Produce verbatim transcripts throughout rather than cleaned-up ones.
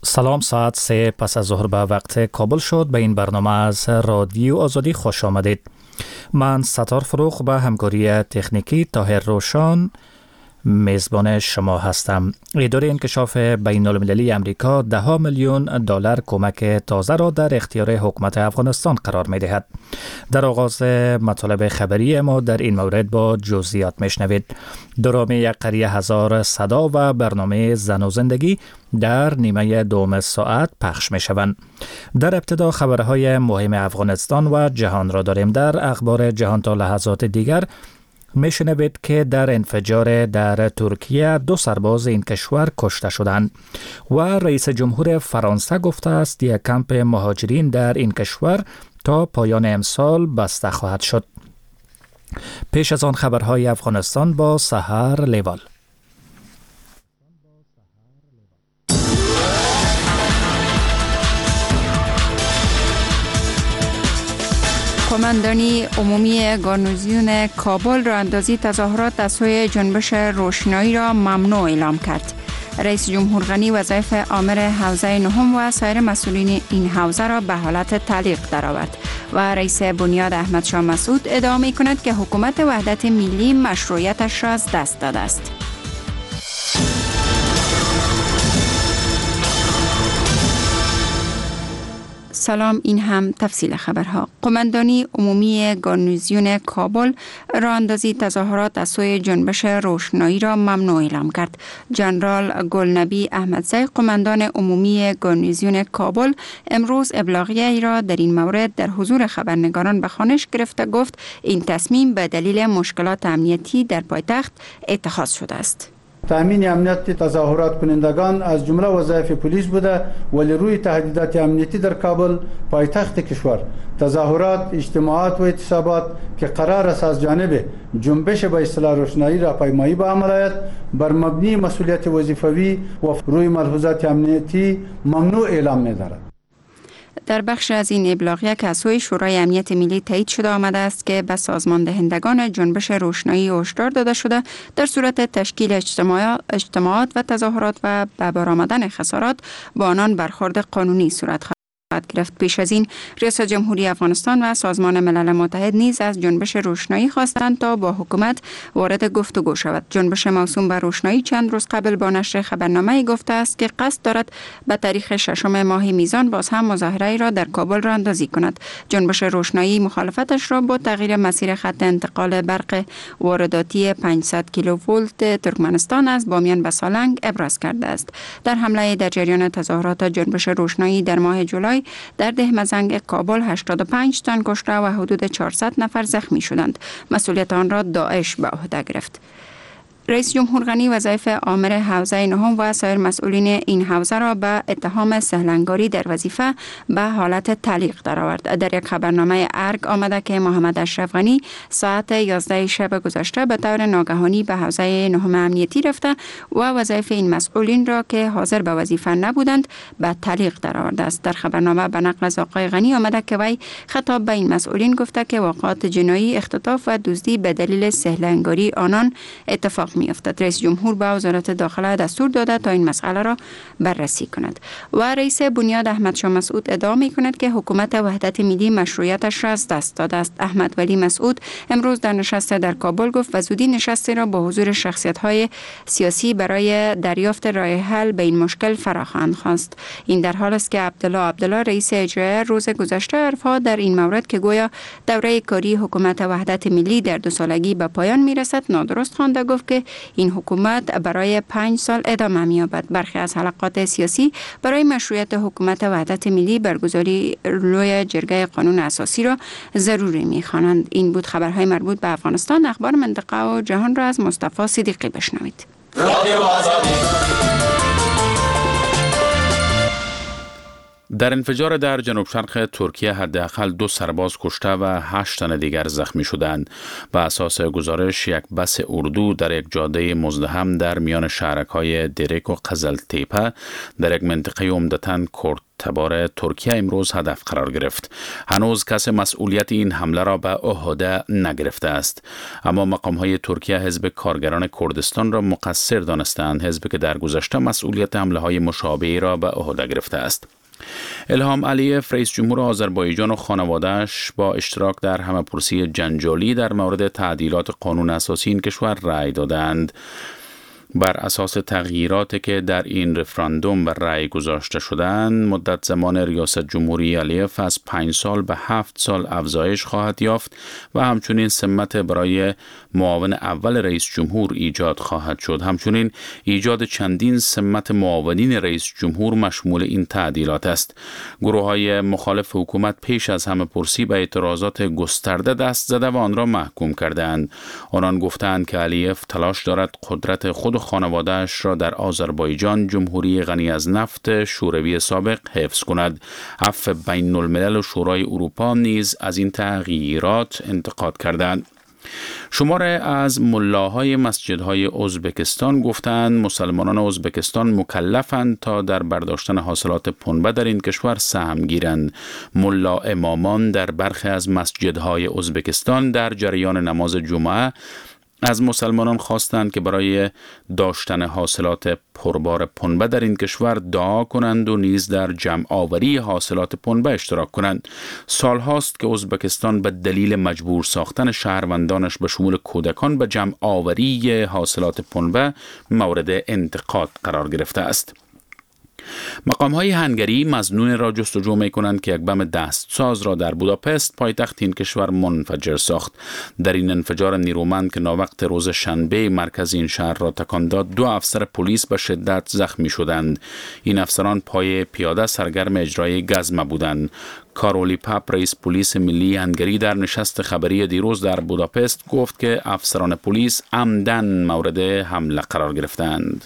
سلام، ساعت سه پس از ظهر به وقت کابل شد. به این برنامه از رادیو آزادی خوش آمدید. من ستار فروخ به همکاری تکنیکی طاهر روشان میزبان شما هستم. اداره انکشاف بین المللی امریکا ده میلیون دلار کمک تازه را در اختیار حکومت افغانستان قرار می دهد. در آغاز مطالب خبری ما در این مورد با جزئیات میشنوید. درام یک قریه هزار صدا و برنامه زن و زندگی در نیمه دوم ساعت پخش می شوند. در ابتدا خبرهای مهم افغانستان و جهان را داریم. در اخبار جهان تا لحظات دیگر میشنوید که در انفجار در ترکیه دو سرباز این کشور کشته شدند و رئیس جمهور فرانسه گفته است یک کمپ مهاجرین در این کشور تا پایان امسال بسته خواهد شد. پیش از آن خبرهای افغانستان با سحر لیوال. قماندانی عمومی گارنیزیون کابل را اندازی تظاهرات از سوی جنبش روشنایی را ممنوع اعلام کرد. رئیس جمهور غنی وظایف آمر حوزه نهم و سایر مسئولین این حوزه را به حالت تعلیق درآورد و رئیس بنیاد احمد شاه مسعود ادعا می کند که حکومت وحدت ملی مشروعیتش را از دست داده است. سلام، این هم تفصیل خبرها. قماندانی عمومی گارنیزیون کابل راه اندازی تظاهرات از سوی جنبش روشنایی را ممنوع اعلام کرد. جنرال گلنبی احمدزی قماندان عمومی گارنیزیون کابل امروز ابلاغیه‌ای را در این مورد در حضور خبرنگاران به خوانش گرفته گفت این تصمیم به دلیل مشکلات امنیتی در پایتخت اتخاذ شده است. تامین امنیت تظاهرات کنندگان از جمله وظایف پلیس بوده، ولی روی تهدیدات امنیتی در کابل پایتخت کشور تظاهرات، اجتماعات و اعتصابات که قرار است از جانب جنبش به اصطلاح روشنایی را پیمایی به عمل آید بر مبنی مسئولیت وظیفوی و روی ملحوظات امنیتی ممنوع اعلام می‌دارد. در بخش از این ابلاغیه که از سوی شورای امنیت ملی تایید شده آمده است که به سازمان دهندگان جنبش روشنایی هشدار داده شده در صورت تشکیل اجتماعات و تظاهرات و به بار آمدن خسارات با آنان برخورد قانونی صورت خواهد گرفت. پیش از این ریاست جمهوری افغانستان و سازمان ملل متحد نیز از جنبش روشنایی خواستند تا با حکومت وارد گفتگو شود. جنبش موسوم به روشنایی چند روز قبل با نشر خبرنامه‌ای گفته است که قصد دارد به تاریخ ششم ماه میزان باز هم مظاهره‌ای را در کابل راه اندازی کند. جنبش روشنایی مخالفتش را با تغییر مسیر خط انتقال برق وارداتی پانصد کیلوولت ترکمنستان از بامیان به سالنگ ابراز کرده است. در حمله در جریان تظاهرات جنبش روشنایی در ماه جولای در ده مزنگ کابل هشتاد و پنج تن کشته و حدود چهارصد نفر زخمی شدند. مسئولیت آن را داعش به عهده گرفت. رئیس جمهور غنی وظایف آمر حوزه نهم و سایر مسئولین این حوزه را به اتهام سهلنگاری در وظیفه به حالت تعلیق درآورد. در یک خبرنامه ارگ آمده که محمد اشرف غنی ساعت یازده شب گذشته به طور ناگهانی به حوزه نهم امنیتی رفته و وظایف این مسئولین را که حاضر به وظیفه نبودند به تعلیق درآورده است. در خبرنامه به نقل از آقای غنی آمده که وی خطاب به این مسئولین گفته که واقعات جنایی، اختطاف و دزدی به دلیل سهلنگاری آنان اتفاق می افتد. رئیس جمهور به وزارت داخله دستور داده تا این مسئله را بررسی کند و رئیس بنیاد احمد شاه مسعود ادعا می کند که حکومت وحدت ملی مشروعیتش را از دست داده است. احمد ولی مسعود امروز در نشست در کابل گفت و زودی نشستی را با حضور شخصیت های سیاسی برای دریافت راه حل به این مشکل فراخواند خواست. این در حال است که عبدالله عبدالله رئیس اجرایی روز گذشته ارفا در این مورد که گویا دوره کاری حکومت وحدت ملی در دو سالگی به پایان می رسد نادرست خوانده گفت که این حکومت برای پنج سال ادامه می‌یابد. برخی از حلقات سیاسی برای مشروعیت حکومت وحدت ملی برگزاری روی جرگه قانون اساسی را ضروری می‌خوانند. این بود خبرهای مربوط به افغانستان. اخبار منطقه و جهان را از مصطفی صدیقی بشنوید. در انفجار در جنوب شرق ترکیه حداقل دو سرباز کشته و هشت تن دیگر زخمی شدند. به اساس گزارش یک بس اردو در یک جاده مزدحم در میان شهرک‌های درک و قزلتیپه در یک منطقه عمدتاً کرد تبار ترکیه امروز هدف قرار گرفت. هنوز کس مسئولیت این حمله را به عهده نگرفته است، اما مقام‌های ترکیه حزب کارگران کردستان را مقصر دانستند، حزبی که در گذشته مسئولیت حمله‌های مشابهی را به عهده گرفته است. الهام علیف رئیس جمهور آذربایجان و خانواده‌اش با اشتراک در همه‌پرسی جنجالی در مورد تعدیلات قانون اساسی این کشور رأی دادند. بر اساس تغییراتی که در این رفراندوم بر رأی گذاشته شدند، مدت زمان ریاست جمهوری علیف از پنج سال به هفت سال افزایش خواهد یافت و همچنین سمت برای معاون اول رئیس جمهور ایجاد خواهد شد. همچنین ایجاد چندین سمت معاونین رئیس جمهور مشمول این تعدیلات است. گروه‌های مخالف حکومت پیش از همه‌پرسی به اعتراضات گسترده دست زده و آن را محکوم کردند. آنان گفتند که علیف تلاش دارد قدرت خود و خانواده‌اش را در آذربایجان، جمهوری غنی از نفت شوروی سابق، حفظ کند. عفو بین الملل و شورای اروپا نیز از این تغییرات انتقاد کردند. شماره از ملاهای مسجدهای ازبکستان گفتند مسلمانان ازبکستان مکلفند تا در برداشتن حاصلات پنبه در این کشور سهم گیرند. ملا امامان در برخی از مسجدهای ازبکستان در جریان نماز جمعه از مسلمانان خواستند که برای داشتن حاصلات پربار پنبه در این کشور دعا کنند و نیز در جمع آوری حاصلات پنبه اشتراک کنند. سال هاست که ازبکستان به دلیل مجبور ساختن شهروندانش به شمول کودکان به جمع آوری حاصلات پنبه مورد انتقاد قرار گرفته است. مقام‌های هنگری مظنون را جستجو می‌کنند که یک بم دستساز را در بوداپست، پایتخت این کشور، منفجر ساخت. در این انفجار نیرومند که ناوقت روز شنبه مرکز این شهر را تکان داد، دو افسر پلیس به شدت زخمی شدند. این افسران پای پیاده سرگرم اجرای گزمه بودند. کارولی پاپ رئیس پلیس ملی هنگری در نشست خبری دیروز در بوداپست گفت که افسران پلیس عمدن مورد حمله قرار گرفتند.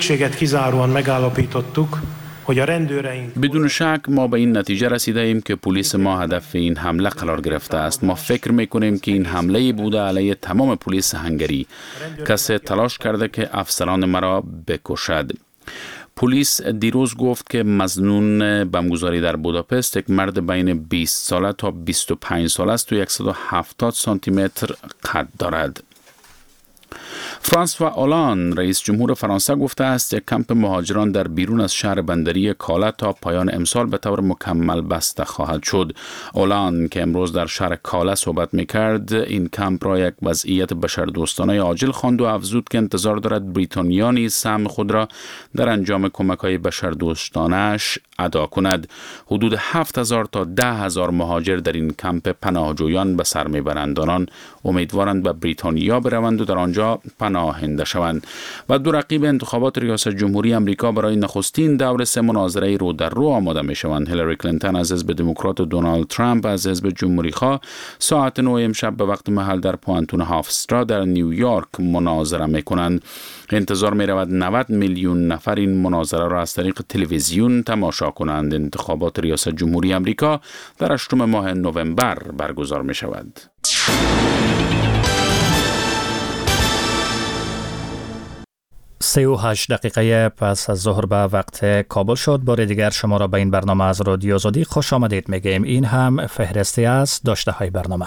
بدون شک ما به این نتیجه رسیده ایم که پلیس ما هدف این حمله قرار گرفته است. ما فکر میکنیم که این حمله بوده علیه تمام پلیس هنگری. کسی تلاش کرده که افسران مرا بکشد. پلیس دیروز گفت که مظنون بمبگذاری در بوداپست یک مرد بین بیست ساله تا بیست و پنج ساله است و صد و هفتاد سانتی متر قد دارد. فرانسوا اولان رئیس جمهور فرانسه گفته است یک کمپ مهاجران در بیرون از شهر بندری کالا تا پایان امسال به طور مکمل بسته خواهد شد. اولان که امروز در شهر کالا صحبت می‌کرد، این کمپ را یک وضعیت بشردوستانه عاجل خواند و افزود که انتظار دارد بریتانیا نیز سهم خود را در انجام کمک‌های بشردوستانه‌اش ادا کند. حدود هفت هزار تا ده هزار مهاجر در این کمپ پناهجویان به سر میبرند. آنان امیدوارند به بریتانیا بروند و در آنجا پناهنده شوند. و دو رقیب انتخابات ریاست جمهوری امریکا برای نخستین دور سه مناظره رو در رو آماده می شوند. هیلاری کلینتون از حزب دموکرات و دونالد ترامپ از حزب جمهوری خواه ساعت نه امشب به وقت محل در پوانتون هافسترا در نیویورک مناظره می کنند. انتظار می رود نود میلیون نفر این مناظره را از طریق تلویزیون تماشا کنند. انتخابات ریاست جمهوری امریکا در هشتم ماه نوامبر برگزار می شود. سی و هشت دقیقه پس از ظهر به وقت کابل شد. بار دیگر شما را به این برنامه از رادیو آزادی خوش آمدید میگیم. این هم فهرستی از داشته های برنامه.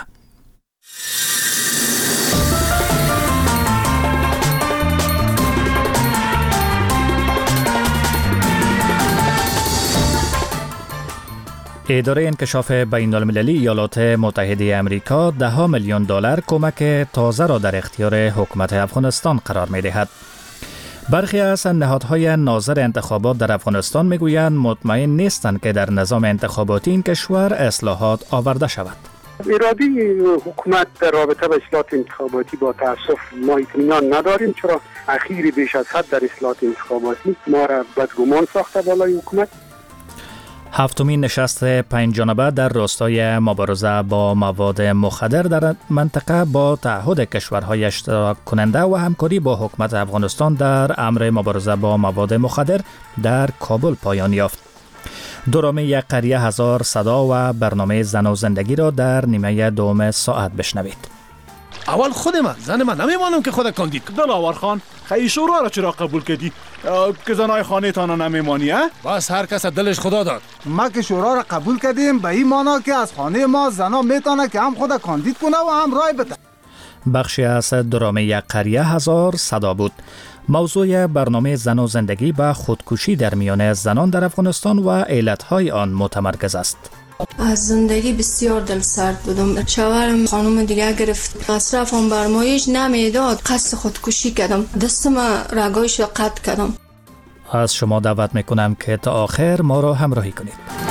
اداره انکشاف بین المللی ایالات متحده امریکا ده میلیون دلار کمک تازه را در اختیار حکومت افغانستان قرار می دهد. برخی از نهادهای ناظر انتخابات در افغانستان میگویند مطمئن نیستند که در نظام انتخاباتی این کشور اصلاحات آورده شود. اراده حکومت در رابطه با اصلاحات انتخاباتی با تاسف ما اطمینان نداریم، چرا اخیری بیش از حد در اصلاحات انتخاباتی ما را بدگمان ساخته بالای حکومت. هفتمین نشست پنج جانبه در راستای مبارزه با مواد مخدر در منطقه با تعهد کشورهای اشتراک کننده و همکاری با حکومت افغانستان در امر مبارزه با مواد مخدر در کابل پایان یافت. دوران یک قریه هزار صدا و برنامه زن و زندگی را در نیمه دوم ساعت بشنوید. اول خود من زن من نمیمانم که خود کاندید. دلاور خان خیلی شورا را چرا قبول کردی که زنای خانه تانا نمیمانی؟ بس هر کس دلش خدا داد. ما که شورا را قبول کردیم به این مانا که از خانه ما زنا میتونه که هم خود کاندید کنه و هم رای بده. بخشی از درام یک قریه هزار صدا بود. موضوع برنامه زن و زندگی به خودکشی در میان زنان در افغانستان و علتهای آن متمرکز است. از زندگی بسیار دل سرد بودم. شوهرم خانم دیگه گرفت، مصرفم برمایش نمیداد، قصد خودکشی کردم، دستم رگایش را قطع کردم. از شما دعوت میکنم که تا آخر ما را همراهی کنید.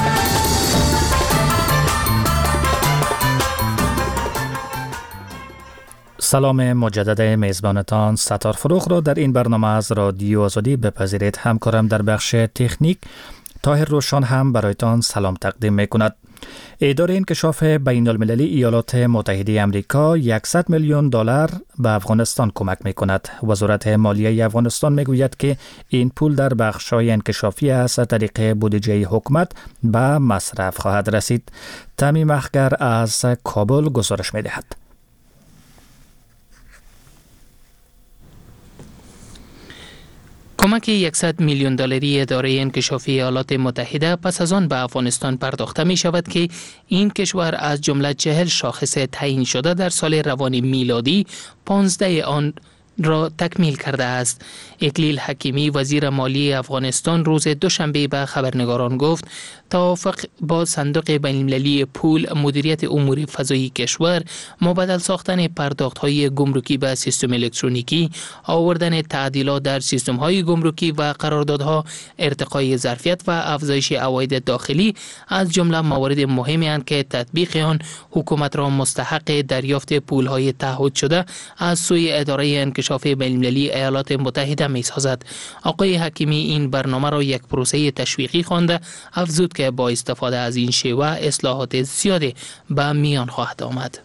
سلام مجدد میزبانتان ستار فروغ را در این برنامه از رادیو آزادی بپذیرید. همکارم در بخش تکنیک طاهر روشان هم برایتان سلام تقدیم میکند. اداره انکشاف بین المللی ایالات متحده آمریکا صد میلیون دلار به افغانستان کمک میکند. وزارت مالیه افغانستان میگوید که این پول در بخش‌های انکشافی از طریق بودجه حکومت به مصرف خواهد رسید. تمیم اخگر از کابل گزارش میدهد. کمک صد میلیون دلاری اداره انکشافی ایالات متحده پس از آن به افغانستان پرداخته می شود که این کشور از جمله چهل شاخص تعیین شده در سال روان میلادی پانزده آن را تکمیل کرده است. اکلیل حکیمی وزیر مالی افغانستان روز دوشنبه به خبرنگاران گفت توافق با صندوق بین المللی پول مدیریت امور فضایی کشور، مبادل ساختن پرداخت‌های گمرکی به سیستم الکترونیکی، آوردن تعدیلات در سیستم‌های گمرکی و قراردادها، ارتقای ظرفیت و افزایش عواید داخلی از جمله موارد مهمی اند که تطبیق آن حکومت را مستحق دریافت پول‌های تعهد شده از سوی اداره انکشاف بین المللی ایالات متحده می‌سازد. آقای حکیمی این برنامه را یک پروسه تشویقی خوانده، افزود که با استفاده از این شیوه اصلاحات زیادی به میان خواهد آمد.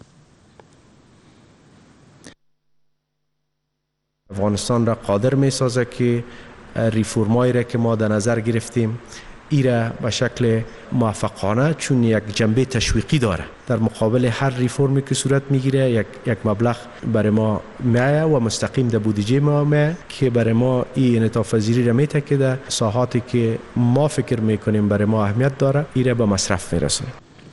افغانستان را قادر می سازه که ریفورمایی را که ما در نظر گرفتیم ایره به شکل موفقانه، چون یک جنبه تشویقی داره، در مقابل هر ریفورمی که صورت میگیره یک یک مبلغ برای ما میایه و مستقیم در بودجه ما میایه که برای ما این انعطاف پذیری را میته که در ساحاتی که ما فکر میکنیم برای ما اهمیت داره ایره به مصرف میرسه.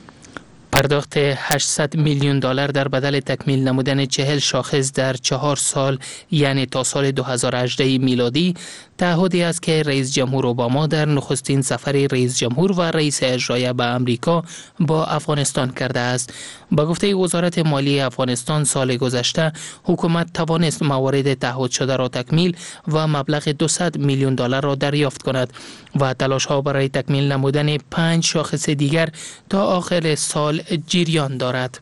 پرداخت هشتصد میلیون دلار در بدل تکمیل نمودن چهل شاخص در چهار سال یعنی تا سال دو هزار و هجده میلادی تعهدی است که رئیس جمهور اوباما در نخستین سفر رئیس جمهور و رئیس اجرایی به آمریکا با افغانستان کرده است. با گفته وزارت مالی افغانستان سال گذشته حکومت توانست موارد تعهد شده را تکمیل و مبلغ دویست میلیون دلار را دریافت کند و تلاش‌ها برای تکمیل نمودن پنج شاخص دیگر تا آخر سال جریان دارد.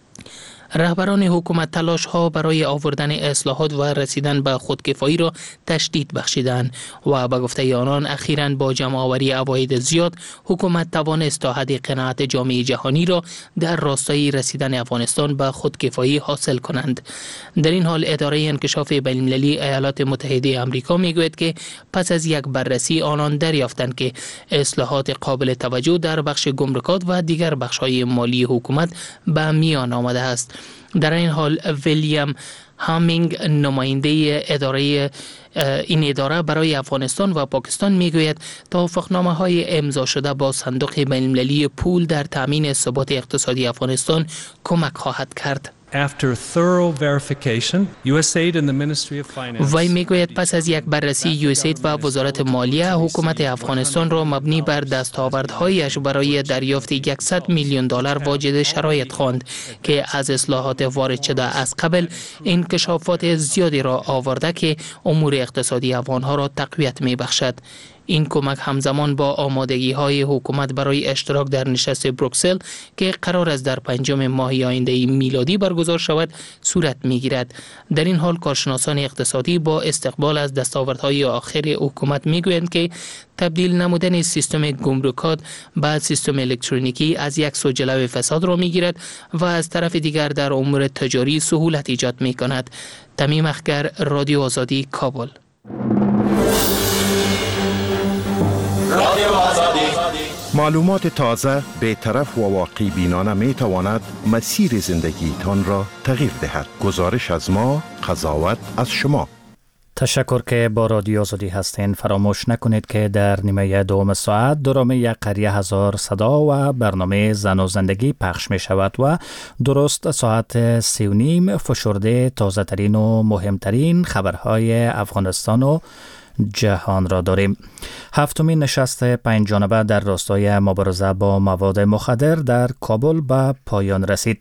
رهبران حکومت تلاش ها برای آوردن اصلاحات و رسیدن به خودکفایی را تشدید بخشیدند و به گفته آنان اخیراً با جمع آوری عواید زیاد حکومت توانست تا حد قناعت جامعه جهانی را در راستای رسیدن افغانستان به خودکفایی حاصل کنند. در این حال اداره انکشاف بین المللی ایالات متحده آمریکا میگوید که پس از یک بررسی آنان دریافتند که اصلاحات قابل توجه در بخش گمرکات و دیگر بخش‌های مالی حکومت به میان آمده است. در این حال ویلیام هامینگ نماینده اداره این اداره برای افغانستان و پاکستان میگوید توافقنامه های امضا شده با صندوق بین المللی پول در تامین ثبات اقتصادی افغانستان کمک خواهد کرد. After thorough verification, U S A I D and the Ministry of Finance. وی میگوید پس از یک بررسی یو اس ای دی و وزارت مالیه حکومت افغانستان را مبنی بر دستاوردهایش برای دریافت صد میلیون دلار واجد شرایط خواند که از اصلاحات وارد شده از قبل انکشافات زیادی را آورده که امور اقتصادی افغانها را تقویت میبخشد. این کمک همزمان با آمادگی های حکومت برای اشتراک در نشست بروکسل که قرار است در پنجم ماه آینده میلادی برگزار شود صورت می گیرد. در این حال کارشناسان اقتصادی با استقبال از دستاوردهای آخر حکومت می گویند که تبدیل نمودن سیستم گمرکات به سیستم الکترونیکی از یک سو جلو فساد را می گیرد و از طرف دیگر در امور تجاری سهولت ایجاد می کند. تمیم اخگر، رادیو آزادی، کابل. معلومات تازه، بی‌طرف و واقعی بینانه می تواند مسیر زندگی تان را تغییر دهد. گزارش از ما، قضاوت از شما. تشکر که با رادیو آزادی هستین. فراموش نکنید که در نیمه دوم ساعت درام یک قریه هزار صدا و برنامه زن و زندگی پخش می شود و درست ساعت سی و نیم فشرده تازه ترین و مهمترین خبرهای افغانستان و جهان را داریم. هفتمین نشست پنج جانبه در راستای مبارزه با مواد مخدر در کابل به پایان رسید.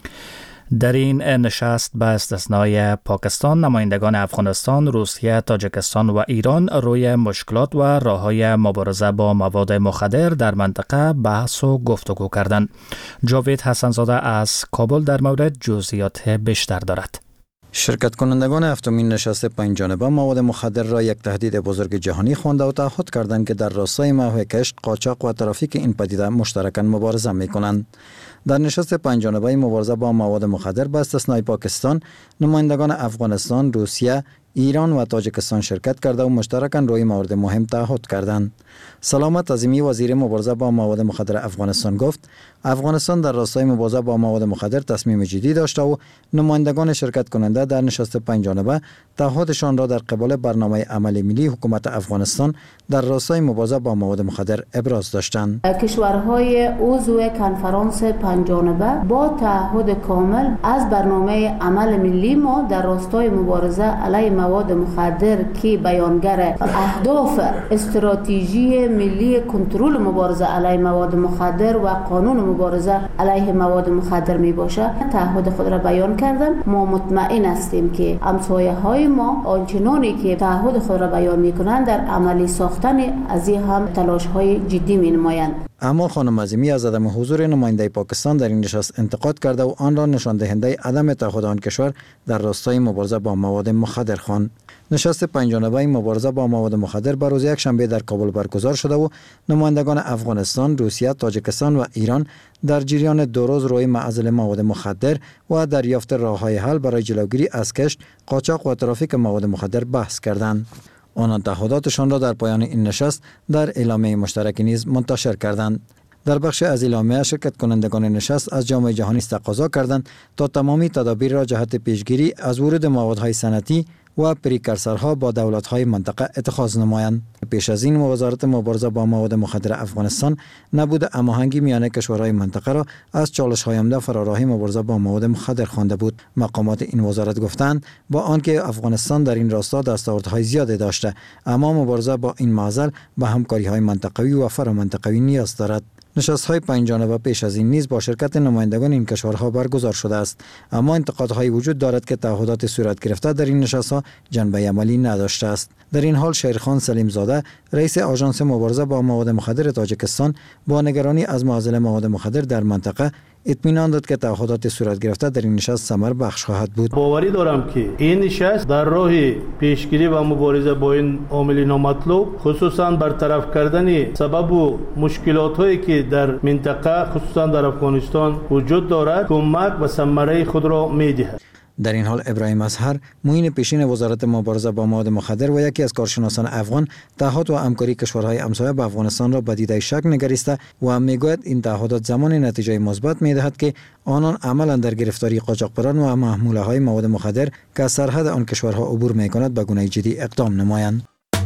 در این نشست به استثنای پاکستان، نمایندگان افغانستان، روسیه، تاجیکستان و ایران روی مشکلات و راه‌های مبارزه با مواد مخدر در منطقه بحث و گفتگو کردند. جاوید حسنزاده از کابل در مورد جزئیات بیشتر دارد. شرکت کنندگان هفتمین نشست پنج جانبه مواد مخدر را یک تهدید بزرگ جهانی خوانده و تعهد کردند که در راستای محو کشت، قاچاق و ترافیک این پدیده مشترکاً مبارزه می‌کنند. در نشست پنج جانبه مبارزه با مواد مخدر به استثنای پاکستان، نمایندگان افغانستان، روسیه، ایران و تاجیکستان شرکت کرده و مشترکاً روی موارد مهم تعهد کردند. سلامت عظیمی، وزیر مبارزه با مواد مخدر افغانستان، گفت افغانستان در راستای مبارزه با مواد مخدر تصمیم جدی داشته و نمایندگان شرکت کننده در نشست پنج جانبه تعهدشان را در قبال برنامه عمل ملی حکومت افغانستان در راستای مبارزه با مواد مخدر ابراز داشتند. کشورهای عضو کنفرانس پنج جانبه با تعهد کامل از برنامه عمل ملی ما در راستای مبارزه علیه مواد مخدر که بیانگر اهداف استراتژی ملی کنترل مبارزه علیه مواد مخدر و قانون مبارزه علیه مواد مخدر می باشه تعهد خود را بیان کردن. ما مطمئن هستیم که همسایه های ما آنچنانی که تعهد خود را بیان می کنند در عملی ساختن از این هم تلاش های جدی می نمایند. اما خانم عظیمی از عدم حضور نماینده پاکستان در این نشست انتقاد کرده و آن را نشان دهنده عدم تعهد آن کشور در راستای مبارزه با مواد مخدر خواند. نشست پنج جانبه مبارزه با مواد مخدر بر روز یک شنبه در کابل برگزار شده و نمایندگان افغانستان، روسیه، تاجیکستان و ایران در جریان دو روز روی معضل مواد مخدر و دریافت راه‌های حل برای جلوگیری از کشت، قاچاق و ترافیک مواد مخدر بحث کردند. آنان تعهداتشان را در پایان این نشست در اعلامیه مشترک نیز منتشر کردند. در بخش از اعلامیه شرکت کنندگان نشست از جامعه جهانی تقاضا کردند تا تمامی تدابیر را جهت پیشگیری از ورود موادهای صنعتی و پریکرسرها با دولت‌های منطقه اتخاذ نمایند. پیش از این وزارت مبارزه با مواد مخدر افغانستان نبود هماهنگی میان کشورهای منطقه را از چالش‌های عمده فراراهی مبارزه با مواد مخدر خوانده بود. مقامات این وزارت گفتند با آنکه افغانستان در این راستا دستاوردهای زیادی داشته، اما مبارزه با این معضل به همکاری‌های منطقوی و فرامنطقوی نیاز دارد. نشست‌های پنج جانبه پیش از این نیز با شرکت نمایندگان این کشورها برگزار شده است، اما انتقادهای وجود دارد که تعهدات صورت گرفته در این نشست‌ها جنبه عملی نداشته است. در این حال شیرخان سلیم زاده، رئیس آژانس مبارزه با مواد مخدر تاجیکستان، با نگرانی از معضل مواد مخدر در منطقه اطمینان داد که تعهدات صورت گرفته در این نشست ثمر بخش خواهد بود. باوری دارم که این نشست در راه پیشگیری و مبارزه با این عامل نامطلوب، خصوصا برطرف کردن سبب و مشکلات هایی که در منطقه خصوصا در افغانستان وجود دارد، کمک و ثمره خود را می‌دهد. در این حال ابراهیم اظهر، معین پیشین وزارت مبارزه با مواد مخدر و یکی از کارشناسان افغان، تعهد و همکاری کشورهای همسایه به افغانستان را به دیده شک نگریسته و میگوید این تعهدات زمان نتیجه مثبت میدهد که آنان عملا در گرفتاری قاچاقبران و محموله های مواد مخدر که از سرحد آن کشورها عبور میکند به گونه جدی اقدام نمایند.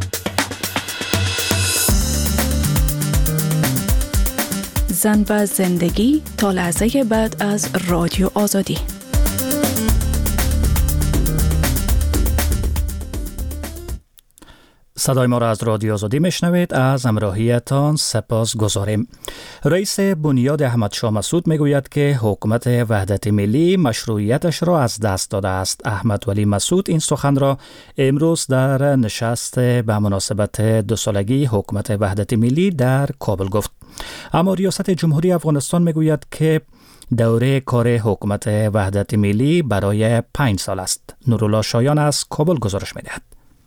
زن و زندگی تا لحظه بعد از رادیو آزادی. صدای ما را از رادیو آزادی میشنوید. از همراهیتان سپاس گذاریم. رئیس بنیاد احمدشاه مسعود میگوید که حکومت وحدت ملی مشروعیتش را از دست داده است. احمد ولی مسعود این سخن را امروز در نشست به مناسبت دو سالگی حکومت وحدت ملی در کابل گفت. اما ریاست جمهوری افغانستان میگوید که دوره کار حکومت وحدت ملی برای پنج سال است. نورالله شایان از کابل گزارش میدهد.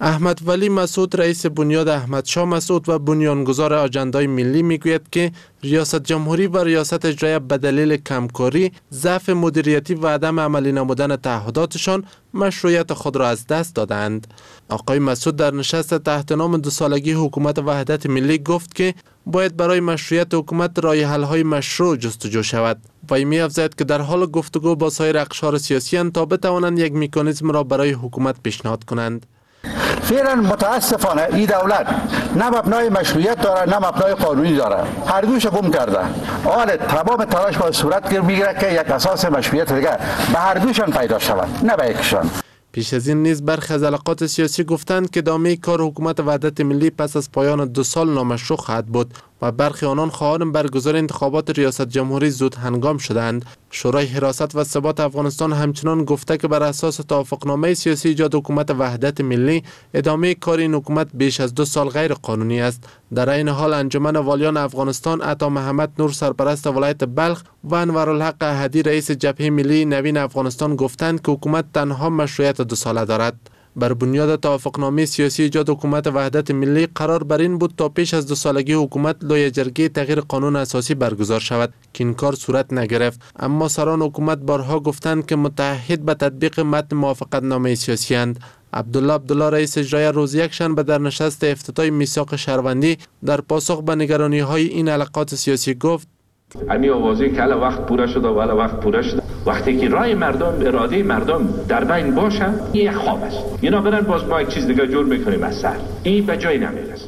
احمد ولی مسعود رئیس بنیاد احمدشاه مسعود و بنیانگذار آژاندای ملی میگوید که ریاست جمهوری و ریاست اجرایی به دلیل کمکاری، ضعف مدیریتی و عدم عملی نمودن تعهداتشان مشروعیت خود را از دست دادند. آقای مسعود در نشست تحت نام دو سالگی حکومت وحدت ملی گفت که باید برای مشروعیت حکومت راه حل‌های مشروع جستجو شود. وی می‌افزاید که در حال گفتگو با سایر اقشار سیاسی اند تا بتوانند یک مکانیزم را برای حکومت پیشنهاد کنند. فعلا متاسفانه این دولت نه مبنای مشروعیت داره نه مبنای قانونی داره، هر دوش گم کرده. حال تمام تلاش باید صورت میگیره که یک اساس مشروعیت دیگه به هر دوشان پیدا شود، نه به یکشان. پیش از این نیز برخی از علاقات سیاسی گفتند که ادامه کار حکومت وحدت ملی پس از پایان دو سال نامشروع خواهد بود و برخی آنان خواهان برگزار انتخابات ریاست جمهوری زود هنگام شدند. شورای حراست و ثبات افغانستان همچنان گفته که بر اساس توافقنامه سیاسی ایجاد حکومت وحدت ملی ادامه کار این حکومت بیش از دو سال غیر قانونی است. در این حال انجمن والیان افغانستان عطا محمد نور سرپرست ولایت بلخ و انورالحق احدی رئیس جبهه ملی نوین افغانستان گفتند که حکومت تنها مشروعیت دو ساله دارد. بر بنیاد توافقنامه سیاسی ایجاد حکومت وحدت ملی قرار بر این بود تا پیش از دو سالگی حکومت لایحه جرگه تغییر قانون اساسی برگزار شود که این کار صورت نگرفت، اما سران حکومت بارها گفتند که متعهد به تطبیق متن موافقتنامه سیاسی اند. عبدالله عبدالله رئیس اجرایی روز یکشنبه در نشست افتتاحی میثاق شهروندی در پاسخ به نگرانی های این علاقات سیاسی گفت: امی آوازه که الان وقت پوره شده و الان وقت پوره شده، وقتی که رای مردم، اراده مردم در بین باشه، این یک خواب است. اینا برن باز ما یک چیز دیگه جور میکنیم از سر، این به جای نمیرسه.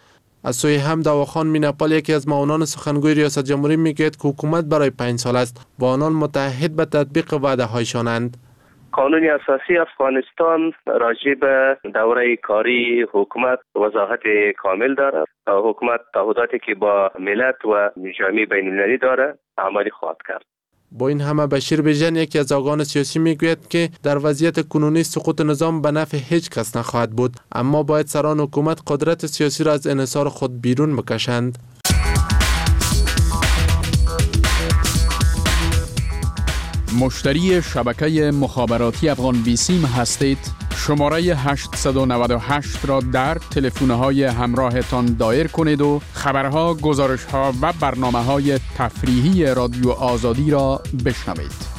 از سوی هم دواخان مینپال یکی از معاونان سخنگوی ریاست جمهوری میگوید که حکومت برای پنج سال است و آنان متعهد به تطبیق وعده هایشانند. قانون اساسی افغانستان راجع به دوره کاری حکومت وضاحت کامل داره. حکومت تعهداتی که با ملت و جامعه بین المللی داره عملی خواهد کرد. با این همه بشیر بیژن یکی از آگاهان سیاسی میگوید که در وضعیت کنونی سقوط نظام به نفع هیچ کس نخواهد بود، اما باید سران حکومت قدرت سیاسی را از انحصار خود بیرون بکشند. مشتری شبکه مخابراتی افغان بی سیم هستید؟ شماره هشت نه هشت را در تلفن‌های همراهتان دایر کنید و خبرها، گزارش‌ها و برنامه‌های تفریحی رادیو آزادی را بشنوید.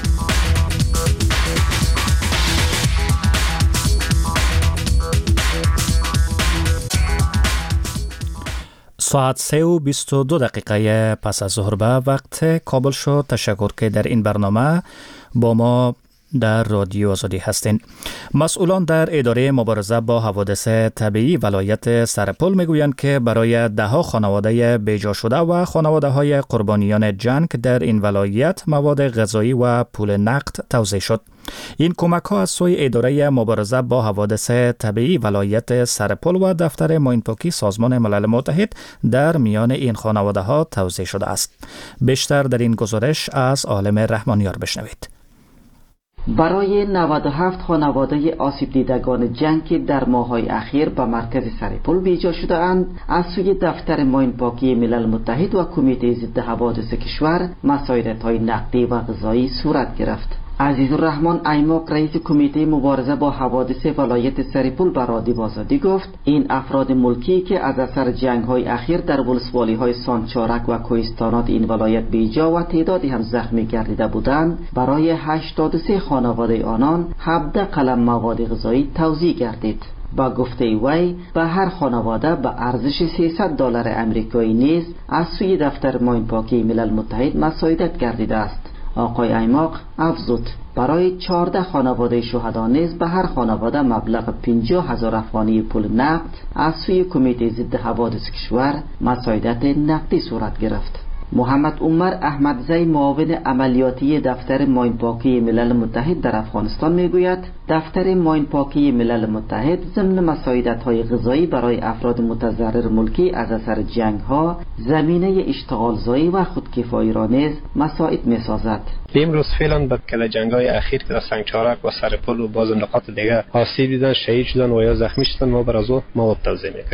ساعت سه و بیست و دو دقیقه پس از ظهر به وقت کابل شد. تشکر که در این برنامه با ما در رادیو آزادی هستین. مسئولان در اداره مبارزه با حوادث طبیعی ولایت سرپل میگویند که برای ده ها خانواده بیجا شده و خانواده های قربانیان جنگ در این ولایت مواد غذایی و پول نقد توزیع شد. این کمک ها از سوی اداره مبارزه با حوادث طبیعی ولایت سرپل و دفتر معین‌پاکی سازمان ملل متحد در میان این خانواده ها توزیع شده است. بیشتر در این گزارش از عالم رحمانیار بشنوید. برای نود و هفت خانواده آسیب دیدگان جنگ که در ماه‌های اخیر به مرکز سرپل بیجا شده اند، از سوی دفتر معین‌پاکی ملل متحد و کمیته ضد حوادث کشور مساعدت‌های نقدی و غذایی صورت گرفت. عزیزالرحمن ایماق رئیس کمیته مبارزه با حوادث ولایت سرپل به رادیو آزادی گفت این افراد ملکی که از اثر جنگ‌های اخیر در ولسوالی‌های سانچارک و کوهستانات این ولایت بیجا و تعدادی هم زخمی گردیده بودند، برای هشتاد و سه خانواده آنان هفده قلم مواد غذایی توزیع گردید. با گفته وی به هر خانواده به ارزش سیصد دلار آمریکایی نیز از سوی دفتر معین‌پاکی ملل متحد مساعدت گردیده است. آقای ایماق افزود برای چهارده خانواده شهدا نیز به هر خانواده مبلغ پنجاه هزار افغانی پول نقد از سوی کمیته ضد حوادث کشور مساعدت نقدی صورت گرفت. محمد عمر احمدزی معاون عملیاتی دفتر معین‌پاکی ملل متحد در افغانستان میگوید دفتر معین‌پاکی ملل متحد ضمن مساعدت‌های غذایی برای افراد متضرر ملکی از اثر جنگ‌ها زمینه اشتغالزایی و خودکفایی را نیز مساعد می‌سازد. امروز فعلا به کل جنگ‌های اخیر که در سنگچارک و سرپل و باز نقاط دیگه آسیب دیدن، شهید شدن و یا زخمی شدن، ما بر از او مواد توزیع می‌کنیم.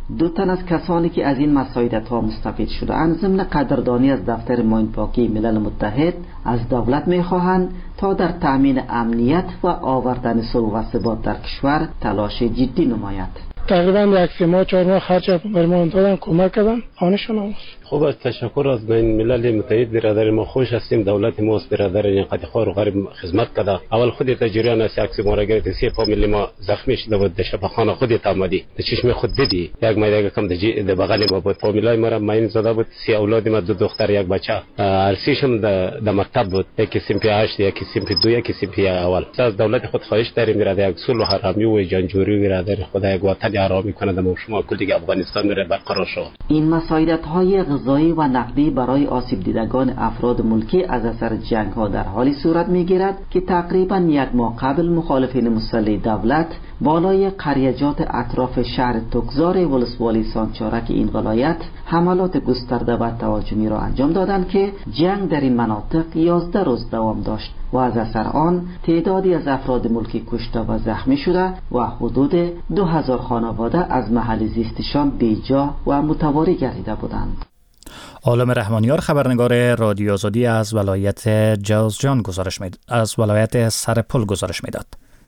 دو تن از کسانی که از این مساعدت ها مستفید شده‌اند ضمن قدردانی از دفتر ماین پاکی ملل متحد از دولت می‌خواهند تا در تأمین امنیت و آوردن صلح و ثبات در کشور تلاش جدی نماید. تقریبا یک سه ماه چهار ماه خرچ بر ما دادن، کمک کردن، خانه‌شون آموز. خوب است، تشکر از بین ملل متحد. برادر ما خوش هستیم، دولت ما است برادر اینقدر خوار و غریب خدمت کرده. اول خود تجریان است عکس ما را گرفت، سه فامیل ما زخمی شده بود، شفاخانه خودت آمدی، به چشم خود دیدی. یک مایده کم در بغل ما بود، فامیلای ما را ماین زده بود، سه اولاد ما، دو دختر یک بچه. هر سه‌شون در مکتب بود، یکی سنف هشت، یکی سنف دو، یکی سنف اول. از دولت خود خواهش داریم برادر یک صلح و آرامی و جنجوری برادر خدا یک وطن آرامی کنه در شما کل دیگه افغانستان میره برقرار شود. این مساعدت های غذایی و نقدی برای آسیب دیدگان افراد ملکی از اثر جنگ ها در حالی صورت میگیرد که تقریبا یک ماه قبل مخالفین مسلح دولت بالای قریجات اطراف شهر تکزار ولسوالی سانچارک این ولایت حملات گسترده و تهاجمی را انجام دادند که جنگ در این مناطق یازده روز دوام داشت و از اثر آن تعدادی از افراد ملکی کشته و زخمی شده و حدود دو هزار خانواده از محل زیستشان بیجا و متواری گردیده بودند. عالم رحمانیار خبرنگار رادیو آزادی از ولایت جوزجان گزارش می‌داد. از ولایت سرپل گزارش می‌داد.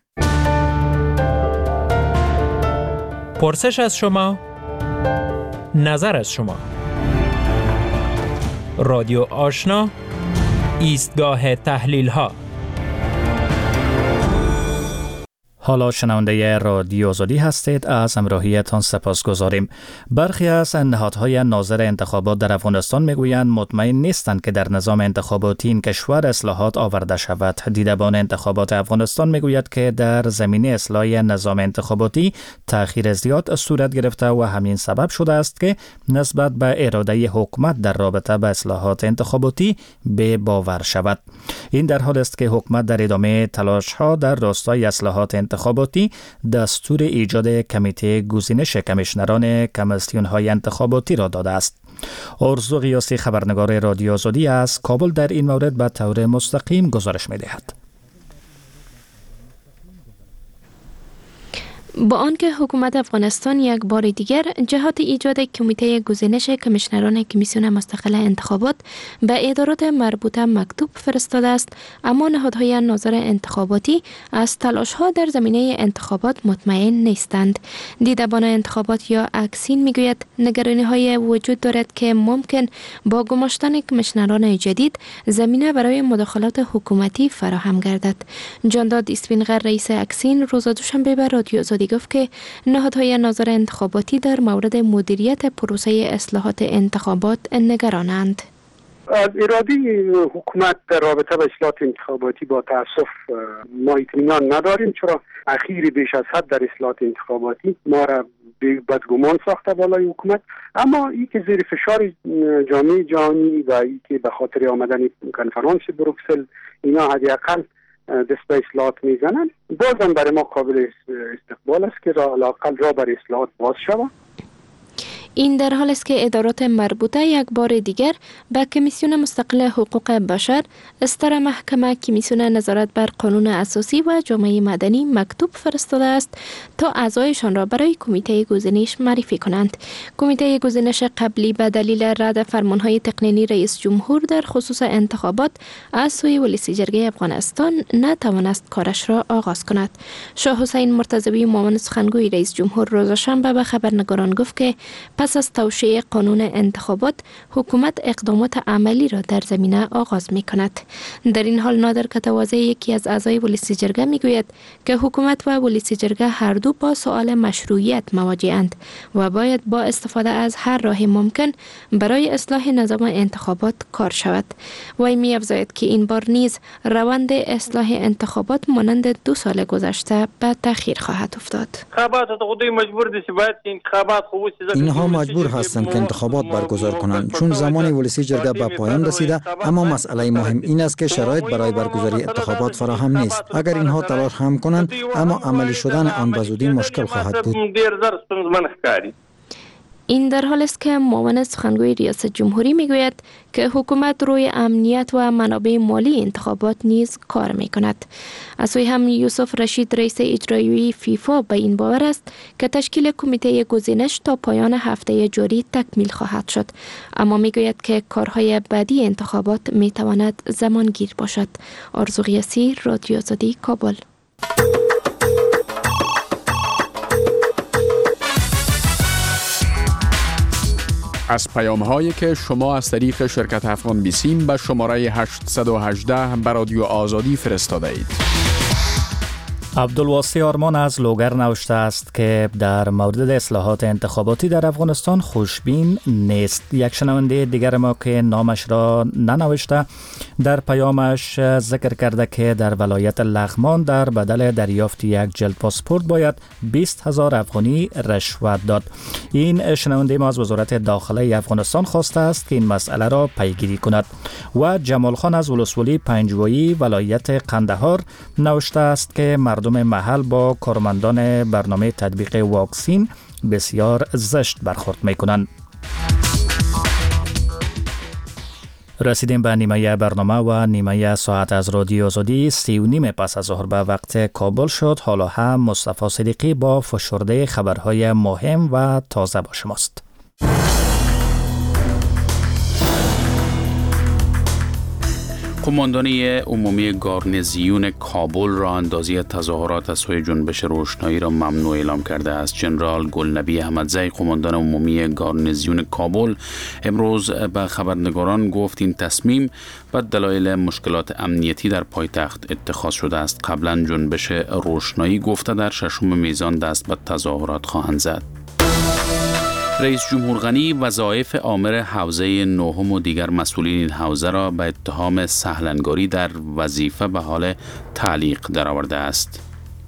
پرسش از شما، نظر از شما. رادیو آشنا، ایستگاه تحلیل ها. حالا شنونده رادیو آزادی هستید، از همراهیتان سپاسگزاریم. برخی از نهادهای ناظر انتخابات در افغانستان میگویند مطمئن نیستند که در نظام انتخاباتی این کشور اصلاحات آورده شود. دیدبان انتخابات افغانستان میگوید که در زمینه اصلاح نظام انتخاباتی تأخیر زیاد صورت گرفته و همین سبب شده است که نسبت به اراده حکومت در رابطه با اصلاحات انتخاباتی به باور شود. این در حال است که حکومت در ادامه تلاش‌ها در راستای اصلاحات انتخاباتی دستور ایجاد کمیته گزینش کمیشنران کمیسیون‌های انتخاباتی را داده است. ارزو قیاسی خبرنگار رادیو آزادی از کابل در این مورد به طور مستقیم گزارش می‌دهد. با آنکه حکومت افغانستان یک بار دیگر جهت ایجاد کمیته گزینش کمیشنران کمیسیون مستقل انتخابات به ادارات مربوطه مکتوب فرستاده است، اما نهادهای ناظر انتخاباتی از تلاش‌ها در زمینه انتخابات مطمئن نیستند. دیدبان انتخابات یا اکسین میگوید نگرانی‌های وجود دارد که ممکن با گماشتن کمیشنران جدید زمینه برای مداخلات حکومتی فراهم گردد. جانداد اسپینغر رئیس اکسین روز دوشنبه به رادیو آزادی گفت که نهادهای ناظر انتخاباتی در مورد مدیریت پروسه اصلاحات انتخابات نگرانند. از اراده حکومت در رابطه با اصلاحات انتخاباتی با تاسف ما اطمینان نداریم، چرا اخیر بیش از حد در اصلاحات انتخاباتی ما را بدگمان ساخته بالای حکومت، اما این که زیر فشار جامعه جهانی و این که به خاطر آمدن کنفرانس بروکسل اینا حداقل دست به اصلاحات میزنن، بازم برای ما قابل استقبال است که را علاقل را بر اصلاحات باز شود. این در حال است که ادارات مربوطه یک بار دیگر به کمیسیون مستقل حقوق بشر، استر محکمه، کمیسیون نظارت بر قانون اساسی و جامعه مدنی مکتوب فرستاده است تا اعضایشان را برای کمیته گزینش معرفی کنند. کمیته گزینش قبلی به دلیل رد فرمانهای تقنینی رئیس جمهور در خصوص انتخابات از سوی ولسی جرگه افغانستان نتوانست کارش را آغاز کند. شاه حسین مرتضوی معاون سخنگوی رئیس جمهور روز شنبه به خبرنگاران گفت که پس از توشیح قانون انتخابات حکومت اقدامات عملی را در زمینه آغاز می کند. در این حال نادر کتوازه یکی از اعضای ولسی جرگه می گوید که حکومت و ولسی جرگه هر دو با سؤال مشروعیت مواجه‌اند و باید با استفاده از هر راه ممکن برای اصلاح نظام انتخابات کار شود. وی می افزاید که این بار نیز روند اصلاح انتخابات مانند دو سال گذشته به تأخیر خواهد افتاد. اینها مجبور هستند که انتخابات برگزار کنند چون زمان ولسی جرگه به پایان رسیده، اما مسئله مهم این است که شرایط برای برگزاری انتخابات فراهم نیست. اگر اینها تلاش هم کنند اما عملی شدن آن به زودی مشکل خواهد بود. این در حال است که معاون سخنگوی ریاست جمهوری میگوید که حکومت روی امنیت و منابع مالی انتخابات نیز کار می کند. از سوی هم یوسف رشید رئیس اجرایی فیفا به این باور است که تشکیل کمیته گزینش تا پایان هفته جاری تکمیل خواهد شد، اما میگوید که کارهای بعدی انتخابات می تواند زمانگیر باشد. آرزو قیاسی، رادیو آزادی، کابل. از پیام هایی که شما از طریق شرکت افغان بیسیم به شماره هشت یک هشت به رادیو آزادی فرستاده اید. عبدالواسی آرمان از لوگر نوشته است که در مورد اصلاحات انتخاباتی در افغانستان خوشبین نیست. یک شنونده دیگر ما که نامش را ننوشته در پیامش ذکر کرده که در ولایت لغمان در بدل دریافت یک جلد پاسپورت باید بیست هزار افغانی رشوت داد. این شنونده ما از وزارت داخله افغانستان خواسته است که این مسئله را پیگیری کند. و جمال خان از ولسوالی پنجوایی ولایت قندهار نوشته است که مردم محل با کارمندان برنامه تطبیق واکسین بسیار زشت برخورد میکنند. رسیدیم به نیمه برنامه و نیمه ساعت از رادیو آزادی. سی و نیم پس از ظهر به وقت کابل شد. حالا هم مصطفی صدیقی با فشرده خبرهای مهم و تازه با شماست. قماندانی عمومی گارنیزیون کابل را اندازی تظاهرات از سوی جنبش روشنایی را ممنوع اعلام کرده است. جنرال گلنبی احمدزی قماندان عمومی گارنیزیون کابل امروز به خبرنگاران گفت این تصمیم به دلایل مشکلات امنیتی در پایتخت اتخاذ شده است. قبلا جنبش روشنایی گفته در ششم میزان دست به تظاهرات خواهند زد. رئیس جمهور غنی وظایف آمر حوزه نهم و دیگر مسئولین این حوزه را به اتهام سهلنگاری در وظیفه به حال تعلیق درآورده است.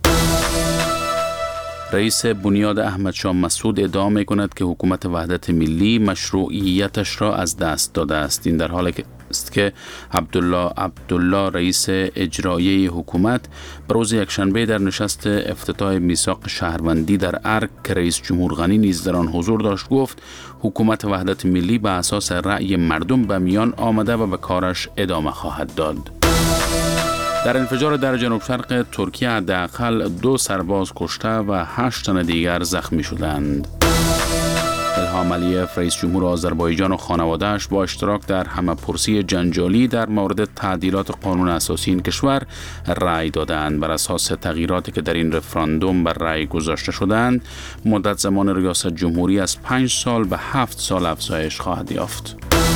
رئیس بنیاد احمدشاه مسعود ادعا می‌کند که حکومت وحدت ملی مشروعیتش را از دست داده است. این در حالی است که عبدالله عبدالله رئیس اجرایی حکومت به روز یکشنبه در نشست افتتاح میثاق شهروندی در ارگ که رئیس جمهور غنی نیز در آن حضور داشت گفت حکومت وحدت ملی به اساس رأی مردم به میان آمده و به کارش ادامه خواهد داد. در انفجار در جنوب شرق ترکیه حداقل دو سرباز کشته و هشت تن دیگر زخمی شدند. الهام علیف رئیس جمهور آذربایجان و خانواده‌اش با اشتراک در همه‌پرسی جنجالی در مورد تعدیلات قانون اساسی این کشور رأی دادند. بر اساس تغییراتی که در این رفراندوم بر رأی گذاشته شدند، مدت زمان ریاست جمهوری از پنج سال به هفت سال افزایش خواهد یافت.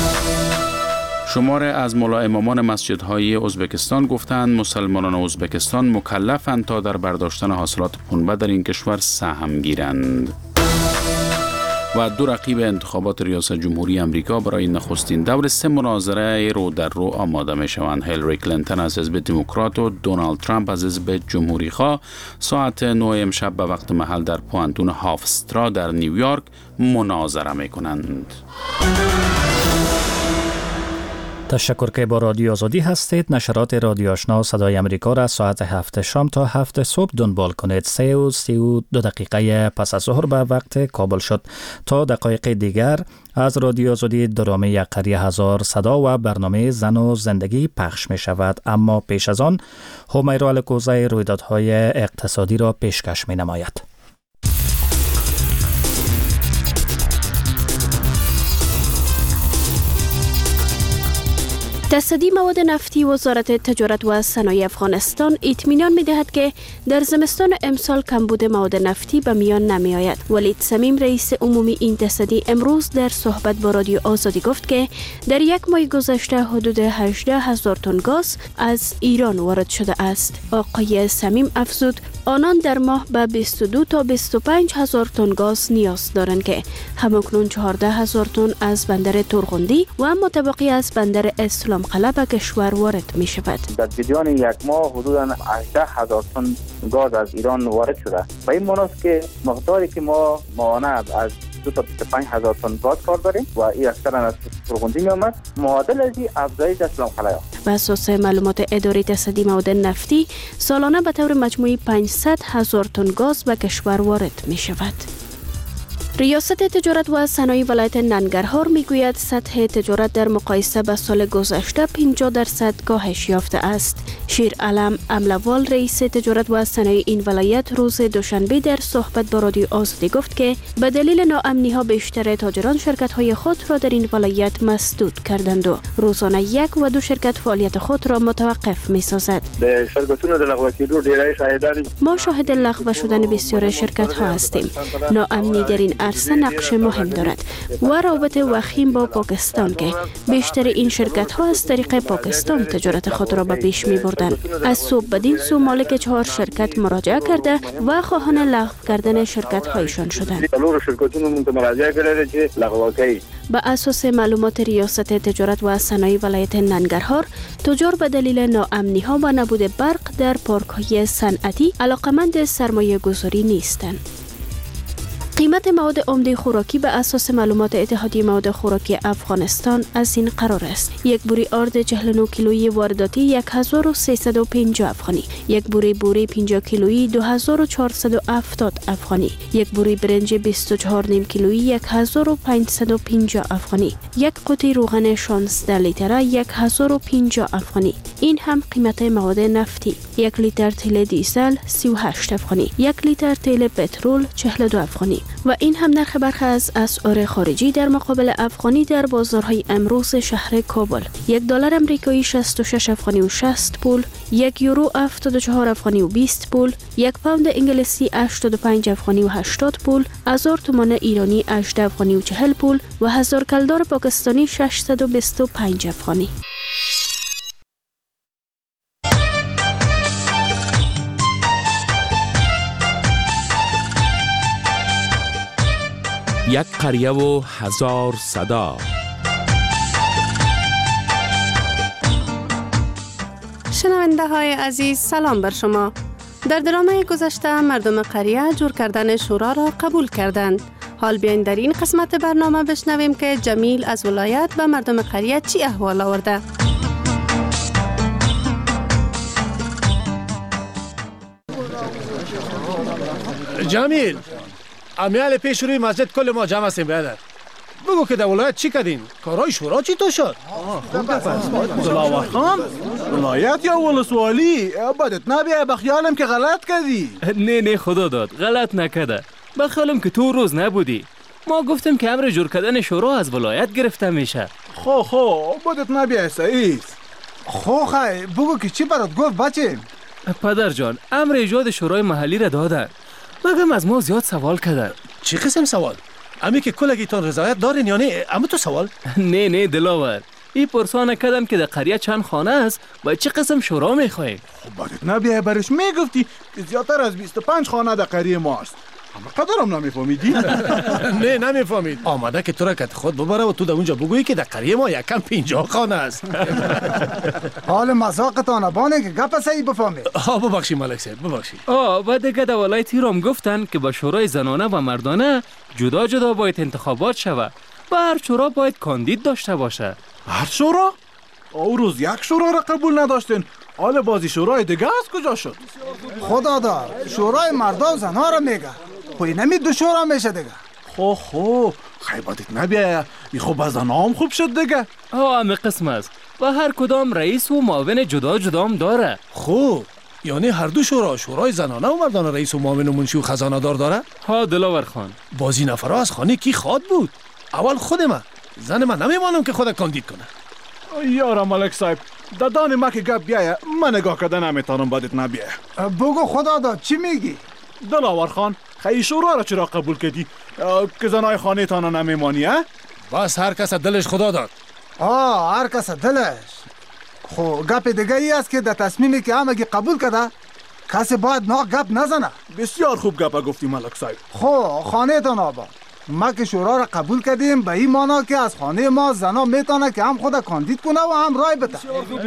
شماره از ملا امامان مسجدهای ازبکستان گفتند مسلمانان ازبکستان مکلفند تا در برداشتن حاصلات پنبه در این کشور سهم گیرند. و دو رقیب انتخابات ریاست جمهوری امریکا برای نخستین دور سه مناظره رو در رو آماده می شوند. هیلاری کلینتون از حزب دموکرات و دونالد ترامپ از حزب جمهوری خواه ساعت نه امشب به وقت محل در پوانتون هافسترا در نیویورک مناظره می کنند. تشکر که با رادیو آزادی هستید. نشرات رادیو آشنا صدای امریکا را ساعت هفت شام تا هفت صبح دنبال کنید. سه و سی و دو دقیقه پس از ظهر به وقت کابل شد. تا دقایق دیگر از رادیو آزادی درامه یک قریه هزار صدا و برنامه زن و زندگی پخش می شود. اما پیش از آن همیرا الکوزه رویدادهای اقتصادی را پیشکش می نماید. تصدی مواد نفتی وزارت تجارت و صنایع افغانستان اطمینان می‌دهد که در زمستان امسال کمبود مواد نفتی به میان نمی‌آید. ولید صمیم رئیس عمومی این تصدی امروز در صحبت با رادیو آزادی گفت که در یک ماه گذشته حدود هجده هزار تن گاز از ایران وارد شده است. آقای صمیم افزود آنان در ماه به بیست و دو تا بیست و پنج هزار تن گاز نیاز دارند که همکنون چهارده هزار تن از بندر تورغندی و متبقی از بندر اسلام قلعه به کشور وارد می شود. در جریان یک ماه حدود هجده هزار تن گاز از ایران وارد شده و این معنی است که مقداری که ما ماهانه از دو تا بیست و پنج هزار تن گاز کار داریم و این اکثرا از تورغندی می آمد معادل از افزایش اسلام قلعه. بر اساس معلومات اداره تصدی مواد نفتی سالانه به طور مجموعی پانصد هزار تن گاز به کشور وارد می شود. ریاست تجارت و صنایع ولایت ننگرهار میگوید سطح تجارت در مقایسه با سال گذشته پنجاه درصد کاهش یافته است. شیر علم املوال رئیس تجارت و صنایع این ولایت روز دوشنبه در صحبت با رادیو آزادی گفت که به دلیل ناامنی ها بیشتر تاجران شرکت های خود را در این ولایت مسدود کردند و روزانه یک و دو شرکت فعالیت خود را متوقف می سازد. ما شاهد لغو شدن بسیار شرکت ها هستیم. ناامنی در این عرصه نقش مهم دارد و رابطه وخیم با پاکستان که بیشتر این شرکت ها از طریق پاکستان تجارت خود را به پیش می بردند. از سو بدین سو مالک چهار شرکت مراجعه کرده و خواهان لغو کردن شرکت هایشان شدند. به اساس معلومات ریاست تجارت و صنایع ولایت ننگرهار، تجار به دلیل ناامنی ها و نبود برق در پارک های صنعتی علاقمند سرمایه گذاری نیستند. قیمت مواد عمده خوراکی به اساس معلومات اتحادیه مواد خوراکی افغانستان از این قرار است: یک بوری آرد چهل و نه کیلویی وارداتی یک هزار و سیصد و پنجاه افغانی، یک بوری بوری پنجاه کیلویی دو هزار و چهارصد و هفتاد افغانی، یک بوری برنج بیست و چهار و نیم کیلویی یک هزار و پانصد و پنجاه افغانی، یک قوطی روغن شانزده لیتره یک هزار و پنجاه افغانی. این هم قیمت مواد نفتی: یک لیتر تیل دیزل سی و هشت افغانی، یک لیتر تیل پترول چهل و دو افغانی. و این هم نرخ برخی از اسعار خارجی در مقابل افغانی در بازارهای امروز شهر کابل: یک دلار امریکایی شصت و شش افغانی و شصت پول، یک یورو هفتاد و چهار افغانی و بیست پول، یک پوند انگلیسی هشتاد و پنج افغانی و هشتاد پول، هزار تومان ایرانی هجده افغانی و چهل پول و هزار کلدار پاکستانی ششصد و بیست و پنج افغانی. یک قریه و هزار صدا. شنونده های عزیز، سلام بر شما. در درامه گذشته مردم قریه جور کردن شورا را قبول کردند. حال بیاین در این قسمت برنامه بشنویم که جمیل از ولایت به مردم قریه چی احوال آورده. جمیل، امیال پیش روی مسجد کل ما جمع هستیم برادر. بگو که در ولایت چی کردین؟ کارهای شورا چی تو شد؟ دلاور خان، ولایت یا ولسوالی؟ بدت نبیه بخیالم که غلط کردی. نه نه خدا داد، غلط نکده. بخیالم که تو روز نبودی. ما گفتیم که امر جور کردن شورا از ولایت گرفته میشه. خو خو بدت نبیه سعید. خو خی بگو که چی برات گفت بچه؟ پدر جان، امر ایجاد شورای محلی را دادن. مگم از ما زیاد سوال کردن. چی قسم سوال؟ امی که کلگیتان رضایت دارین یا نه؟ اما تو سوال؟ نه نه دلاور، این پرسانه کردم که در قریه چند خانه است و چه قسم شورا میخواهی؟ خب بدت نبیه برش میگفتی که زیادتر از بیست و پنج خانه در قریه ماست. اما قدرم نمیفهمیدی؟ نه نمیفهمید. آمده که تو را که خود ببره و تو در اونجا بگویی که در قریه ما یکم پنجاه خانه است. حال مذاقتان بانه که گپ صحیح بفهمید. آه ببخشی ملک صاحب، ببخشی. آه و دیگه در ولایت ایران گفتن که با شورای زنانه و مردانه جدا جدا باید انتخابات شود و هر شورا باید کاندید داشته باشه. هر شورا؟ او روز یک شورا را قبول نداشتین. حال بازی شورای دیگه از کجا شد؟ خدا دار، شورای مردا و زنها را میگه. خوی نمی دو شورا میشه دیگه. خو خو خیباتت نبیه. ای خوب از زنها هم خوب شد دیگه. ها همه قسم است و هر کدام رئیس و معاون جدا جدا هم داره. خوب یعنی هر دو شورا، شورای زنانه و مردانه، رئیس و معاون و منشی و خزانه دار داره؟ ها دلاور خان، بازی نفرا از خانه کی خواد بود؟ اول خود من، زن من نمیمانم که خود کاندید کنه. یارا ملک صاحب، دادان ما که گپ بیایه من نگاه کردن نمیتونم بدت نبیه. بگو خدا داد چی میگی؟ دلاور خان، خیلی شورا را چرا قبول کردی که زنای خانه تانا نمیمانی؟ بس هر کس دلش خدا داد. آه هر کس دلش. خو گپ دیگه ای است که در تصمیمی که همگی قبول کرده کسی باید نا گپ نزنه. بسیار خوب گپ گفتی ملک صاحب. خو خانه تان آباد، ما که شورا را قبول کردیم به این معنا که از خانه ما زنا میتونه که هم خود کاندید کنه و هم رای بده.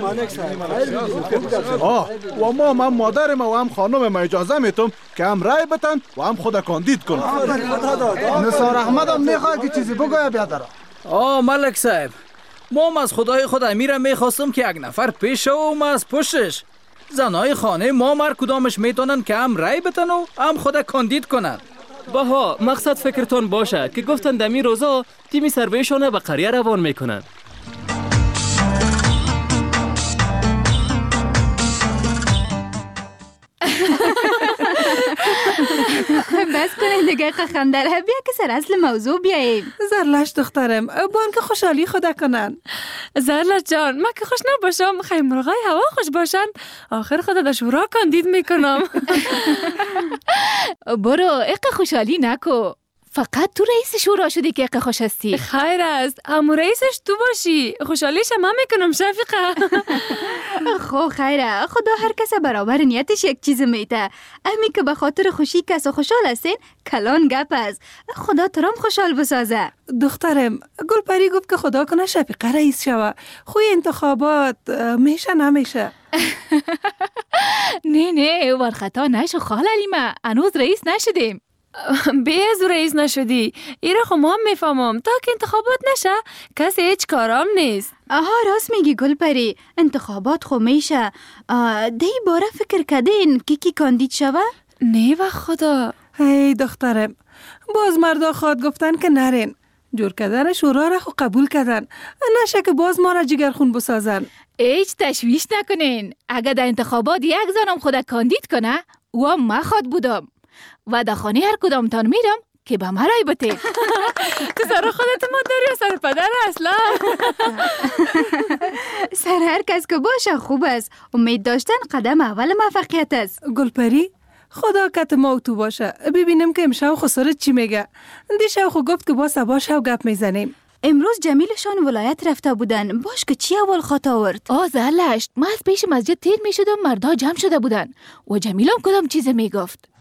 آه و ما هم مادرم و هم خانم ما اجازه میتم که هم رای بتن و هم خود کاندید کنه. نثار احمد هم میخواد که چیزی بگویه بیادر. آه ملک صاحب، ما هم از خدای خود امیرم میخواستم که یک نفر پیش و ما از پشتش. زنای خانه ما مر کدامش میتونن که هم رای بتن و هم خود کاندید کنن. بها مقصد فکرتون باشه که گفتن دمی روزا تیمی سربهشانه به قریه روان میکنن. بس کنین دیگه خندل، بیا که سر اصل موضوع بیاییم. زرلش دخترم بان که خوشحالی خدا کنن. زرلش جان من که خوش نباشم خیلی مرغای هوا خوش باشن، آخر خدا در شورا کاندید میکنم. برو اقا خوشحالی نکو، فقط تو رئیس شورا شدی که اقا خوش هستی. خیر است همون رئیسش تو باشی، خوشحالیش من میکنم شفیقه. خو خیره، خدا هر کس برابر نیتش یک چیز میده. امی که به خاطر خوشی کس خوشحال هستین کلان گپ است، خدا ترام خوشحال بسازه. دخترم گلپری گفت که خدا کنه شفیقه رئیس شوه، خوی انتخابات میشه نمیشه. نه نه ورخطا نشو خال علیمه، هنوز رئیس نشدیم. بیز رئیس نشدی ایره خو ما میفهمم، تا که انتخابات نشه کسی هیچ کارام نیست. آها راست میگی گلپری، انتخابات خو میشه. دی باره فکر کردین که کی کاندید شوه؟ نه و خدا. هی دخترم باز مردا خواد گفتن که نرین، جور کردن شورا را خو قبول کردن، نشه که باز ما را جگرخون بسازن. هیچ تشویش نکنین، اگر در انتخابات یک زنم خود کاندید کنه و ما خواد بودم و در خانه هر کدام تان میرم که به ما رای بته. تو سر خودت مادر یا سر پدر اصلا؟ سر هر کس که باشه خوب است، امید داشتن قدم اول موفقیت است. گلپری خدا کت ما تو باشه، ببینیم که امشب خسارت چی میگه. دیشب خو گفت که با سبا شب گپ میزنیم. امروز جمیلشان ولایت رفته بودن، باش که چی اول خطا آورد؟ آه زلشت، ما از پیش مسجد تیر میشدم، مردا جمع شده بودن و جمیلم کدام چیز میگفت.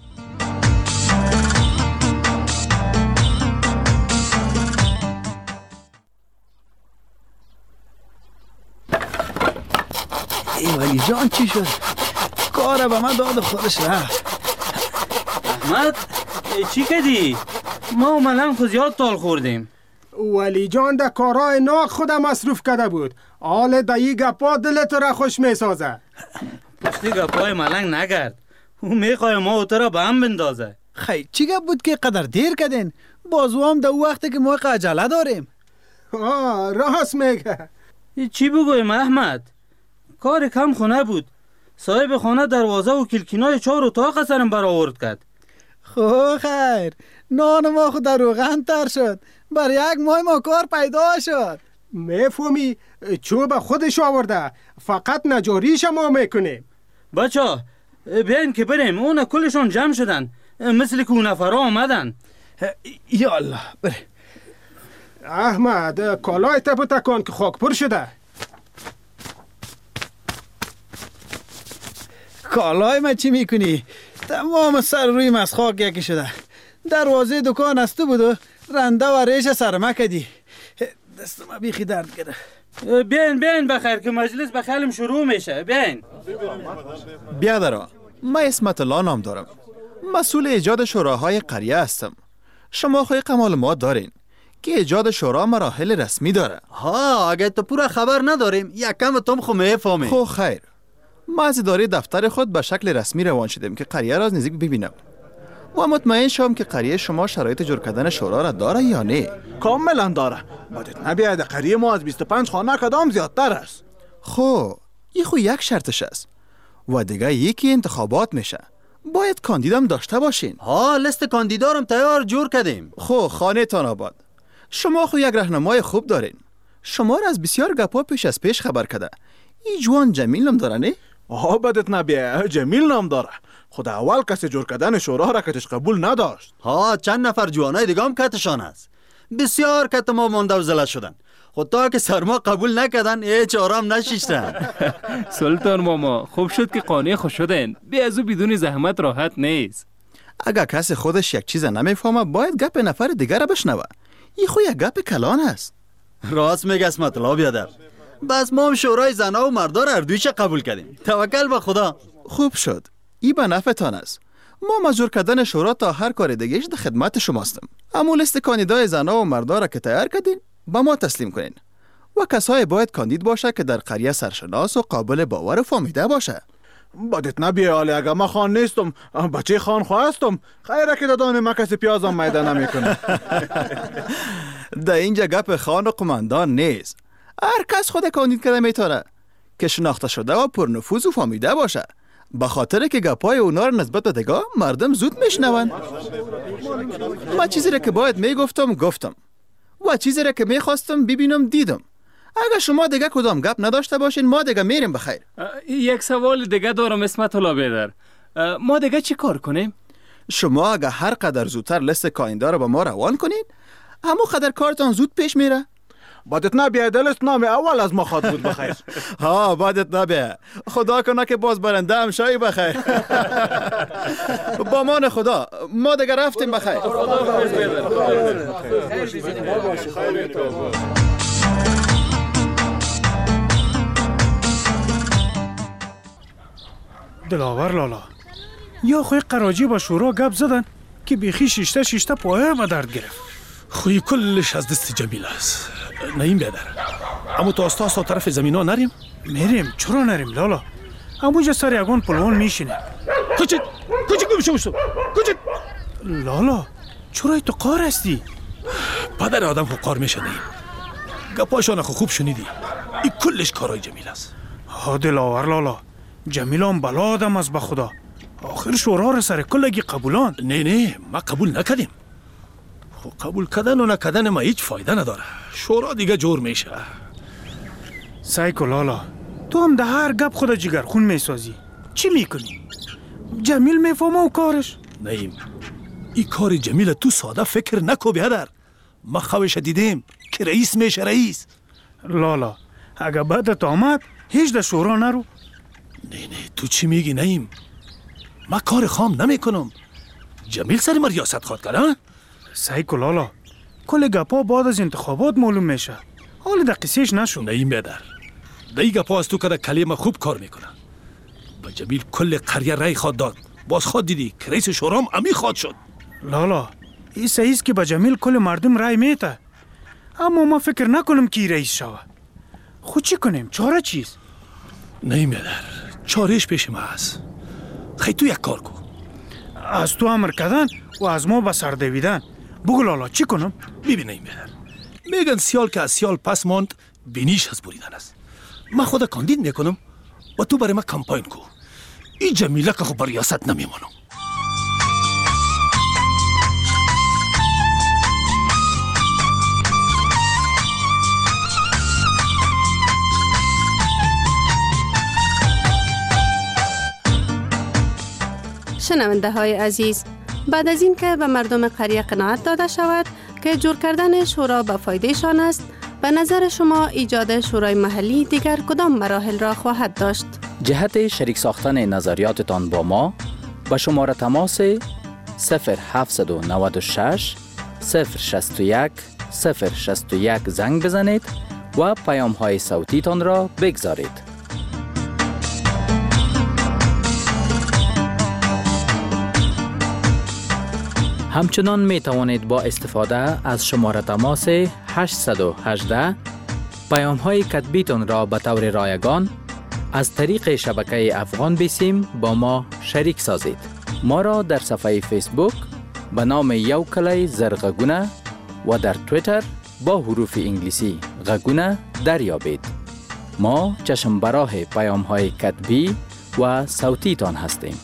ای ولی جان چی شد؟ کار به من داد خودش رفت. احمد چی کردی؟ ما و ملنگ خود زیاد تال خوردیم. ولی جان در کارهای ناک خودم مصروف کرده بود، حال دایی گپا دلت را خوش میسازه. پشتی گپای ملنگ نگرد، او میخواه ما و تو را به هم بندازه. خیلی چی گپ بود که قدر دیر کردین؟ بازو هم در وقتی که ما عجله داریم. آه راست میگه. چی بگویم احمد؟ کار کم خونه بود، صاحب خانه دروازه و کلکینای چهار اتاق سرم برآورد کرد. خو خیر، نان ما خود در روغن تر شد، بر یک ماه ما کار پیدا شد. میفهمی چوب خودش آورده، فقط نجاریش ما میکنیم. بچه ها بیاین که بریم، اون کلشون جمع شدن مثل که اون نفرها آمدن. یالله بره. احمد کالای تبو تکن که خاک پر شده. کالای ما چی میکنی؟ تمام سر روی مسخاک یکی شده. دروازه دکان است بود و رنده و ریش سرما کدی. دست ما بیخی درد کرده. بیاین بیاین بخیر که مجلس بخیلم شروع میشه. بیاین. بیادرها، من اسمت الله نام دارم، مسئول ایجاد شوراهای قریه هستم. شما خوی قمال ما دارین که ایجاد شورا مراحل رسمی داره. ها اگه تو پورا خبر نداریم یکم تم خو میفهمیم. خو خیر، ما از اداره دفتر خود به شکل رسمی روان شدیم که قریه را از نزدیک ببینم و مطمئن شوم که قریه شما شرایط جور کردن شورا را داره یا نه. کاملا داره. بادت نبیاد قریه ما از بیست و پنج خانه کدام زیادتر است. خو این خو یک شرطش است و دیگه یکی انتخابات میشه، باید کاندیدم داشته باشین. ها لیست کاندیدارم تیار جور کردیم. خو خانه تان آباد، شما خو یک راهنمای خوب دارین. شما را از بسیار گپا پیش از پیش خبر کرده. این جوان جمیل نام داره نه؟ آه بدت نبیه، جمیل نام داره. خود اول کسی جور کردن شورا را کتش قبول نداشت. ها چند نفر جوانای دیگه هم کتشان است. بسیار کت ما مانده و زله شدن، خود تا که سرما قبول نکردن هیچ آرام نشیشتن. سلطان ماما خوب شد که قانع خوش شدن، بی از او بدون زحمت راحت نیست. اگر کسی خودش یک چیز نمیفهمه باید گپ نفر دیگر را بشنوه. این خو یک گپ کلان است. راست میگه اسمت الله بیادر. بس ما هم شورای زنا و مردا را اردویش قبول کردیم. توکل به خدا. خوب شد، این به نفعتان است. ما مجبور کردن شورا تا هر کار دیگه‌اش در خدمت شماستم. اما لیست کاندیدای زنا و مردا را که تیار کردین با ما تسلیم کنین و کسای باید کاندید باشه که در قریه سرشناس و قابل باور و فهمیده باشه. بادت نبیه حالی اگر ما خان نیستم بچه خان خواستم خیره که دادان ما کسی پیازم میده نمیکنه. در اینجا گپ خان و قماندان نیست. هر کس خود کاندید کرده میتاره که شناخته شده و پرنفوذ و فهمیده باشه. به خاطر که گپای اونا رو نسبت به دگاه مردم زود میشنون. ما چیزی را که باید میگفتم گفتم و چیزی را که میخواستم ببینم دیدم. اگر شما دیگه کدام گپ نداشته باشین ما دیگه میریم بخیر. یک سوال دیگه دارم اسمت الله بیدر. ما دیگه چی کار کنیم؟ شما اگر هر قدر زودتر لیست کاینده رو با ما روان کنین همون قدر کارتان زود پیش میره. بادت نبیه دلست نام اول از ما خواد بود بخیر. ها بادت نبیه. خدا کنه که باز برنده هم شایی بخیر. با مان خدا ما دیگه رفتیم بخیر. دلاور لالا یا خوی قراجی با شورا گپ زدن که بیخی شیشته شیشته پایه ما درد گرفت. خوی کلش از دست جمیل است. نیم بیادر اما تو استاسا طرف زمین ها نریم؟ میریم. چرا نریم لالا؟ همونجا سر یگان پلوان میشینه. کچت کچت گم شوستو کچت. لالا چرا تو قار هستی؟ پدر آدم خو قار میشه نیم. گپاشان خو خوب شنیدی. این کلش کارای جمیل است. ها دلاور لالا جمیل هم بلا آدم است به خدا. آخر شورا رو سر کلگی قبولان. نه نه ما قبول نکردیم. خب قبول کردن و نکردن ما هیچ فایده نداره. شورا دیگه جور میشه. سایکو لالا تو هم ده هر گپ خود جگر خون میسازی. چی میکنی؟ جمیل میفهمه و کارش. نیم این کار جمیل تو ساده فکر نکو بیادر. ما خوش دیدیم که رئیس میشه رئیس. لالا اگه بعدت آمد هیچ ده شورا نرو. نه نه تو چی میگی نیم؟ ما کار خام نمیکنم. جمیل سر ما ریاست خواد کرد. سایکو لالا کل گپا بعد از انتخابات معلوم میشه. حالا در قصیش نشو. نیم بیادر دی گپا از تو که کلمه خوب کار میکنه. با جمیل کل قریه رای خواد داد. باز خواد دیدی که رئیس شورام امی خواد شد. لالا این صحیح که با جمیل کل مردم رای میته. اما ما فکر نکنم که رئیس شوه. خود چی کنیم؟ چاره چیز؟ نیم بیادر چارهش پیش ما هست. خیلی تو یک کار کن. از تو امر کردن و از ما به سر دویدن. بگو لالا چی کنم؟ ببینیم بیادر میگن سیال که از سیال پس ماند بینیش از بریدن است. من خود کاندید میکنم و تو برای ما کمپاین کو. این جمیله که خب بر ریاست نمیمانم. شنونده های عزیز، بعد از این که به مردم قریه قناعت داده شود که جور کردن شورا به فایده شان است، به نظر شما ایجاد شورای محلی دیگر کدام مراحل را خواهد داشت؟ جهت شریک ساختن نظریاتتان با ما به شماره تماس صفر هفت نه شش صفر شصت و یک صفر شصت و یک زنگ بزنید و پیام های صوتیتان را بگذارید. همچنان می توانید با استفاده از شماره تماس هشت یک هشت پیام های کتبیتان را به طور رایگان از طریق شبکه افغان بیسیم با ما شریک سازید. ما را در صفحه فیسبوک به نام یو کلای زر غگونه و در تویتر با حروف انگلیسی غگونه دریابید. ما چشم براه پیام های کتبی و صوتیتان هستیم.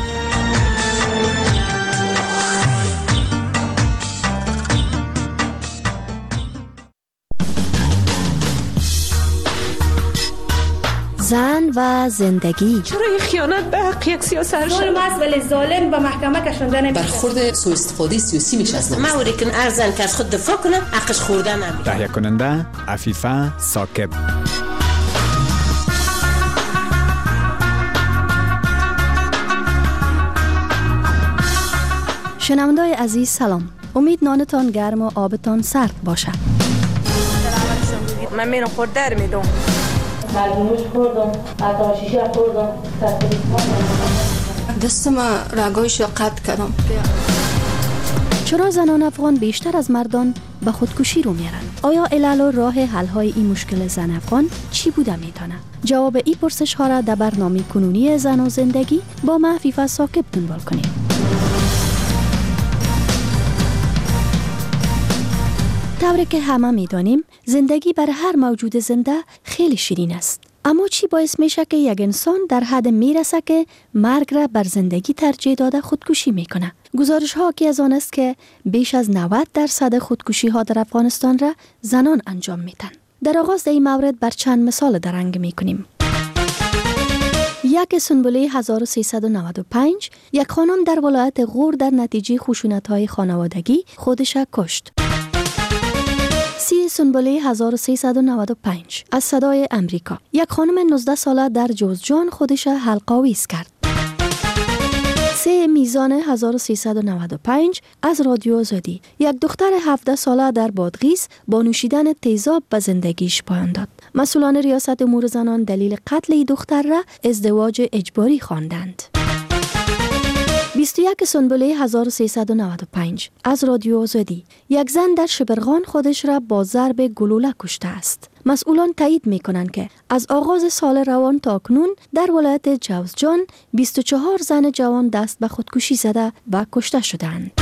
زن و زندگی. چرا این خیانت به حق یک سیاست ظالم است ولی ظالم به محکمه کشانده نمیشه. برخورد سوء استفاده سیاسی میشه از نمیشه. ما اوریکن ارزن که از خود دفاع کنه حقش خوردن نمیشه. تهیه کننده عفیفه ثاقب. شنونده‌های عزیز سلام. امید نانتان گرم و آبتان سرد باشد. من میرم خورد در میدم. ملموش خوردم، آتاشیشه خوردم، دستم رگایش را قطع کردم. چرا زنان افغان بیشتر از مردان به خودکشی رو میرن؟ آیا علل و راه حل های این مشکل زن افغان چی بوده میتونه؟ جواب این پرسش ها را در برنامه کنونی زن و زندگی با من عفیفه ثاقب دنبال کنید. طوری که همه میدانیم زندگی بر هر موجود زنده خیلی شیرین است. اما چی باعث میشه که یک انسان در حد میرسه که مرگ را بر زندگی ترجیح داده خودکشی میکنه؟ گزارش ها که از آن است که بیش از نود درصد خودکشی ها در افغانستان را زنان انجام میدن. در آغاز این مورد بر چند مثال درنگ میکنیم. یک سنبله هزار و سیصد و نود و پنج یک خانم در ولایت غور در نتیجه خشونت‌های خانوادگی خودش را کشت. سی سنبله هزار و سیصد و نود و پنج از صدای امریکا یک خانم نوزده ساله در جوزجان خودش را حلق‌آویز کرد. سه میزان هزار و سیصد و نود و پنج از رادیو آزادی یک دختر هفده ساله در بادغیس با نوشیدن تیزاب به زندگیش پایان داد. مسئولان ریاست امور زنان دلیل قتل این دختر را ازدواج اجباری خواندند. بیست و یک سنبله هزار و سیصد و نود و پنج از رادیو آزادی یک زن در شبرغان خودش را با ضرب گلوله کشته است. مسئولان تایید می کنند که از آغاز سال روان تا اکنون در ولایت جوزجان بیست و چهار زن جوان دست به خودکشی زده و کشته شدند.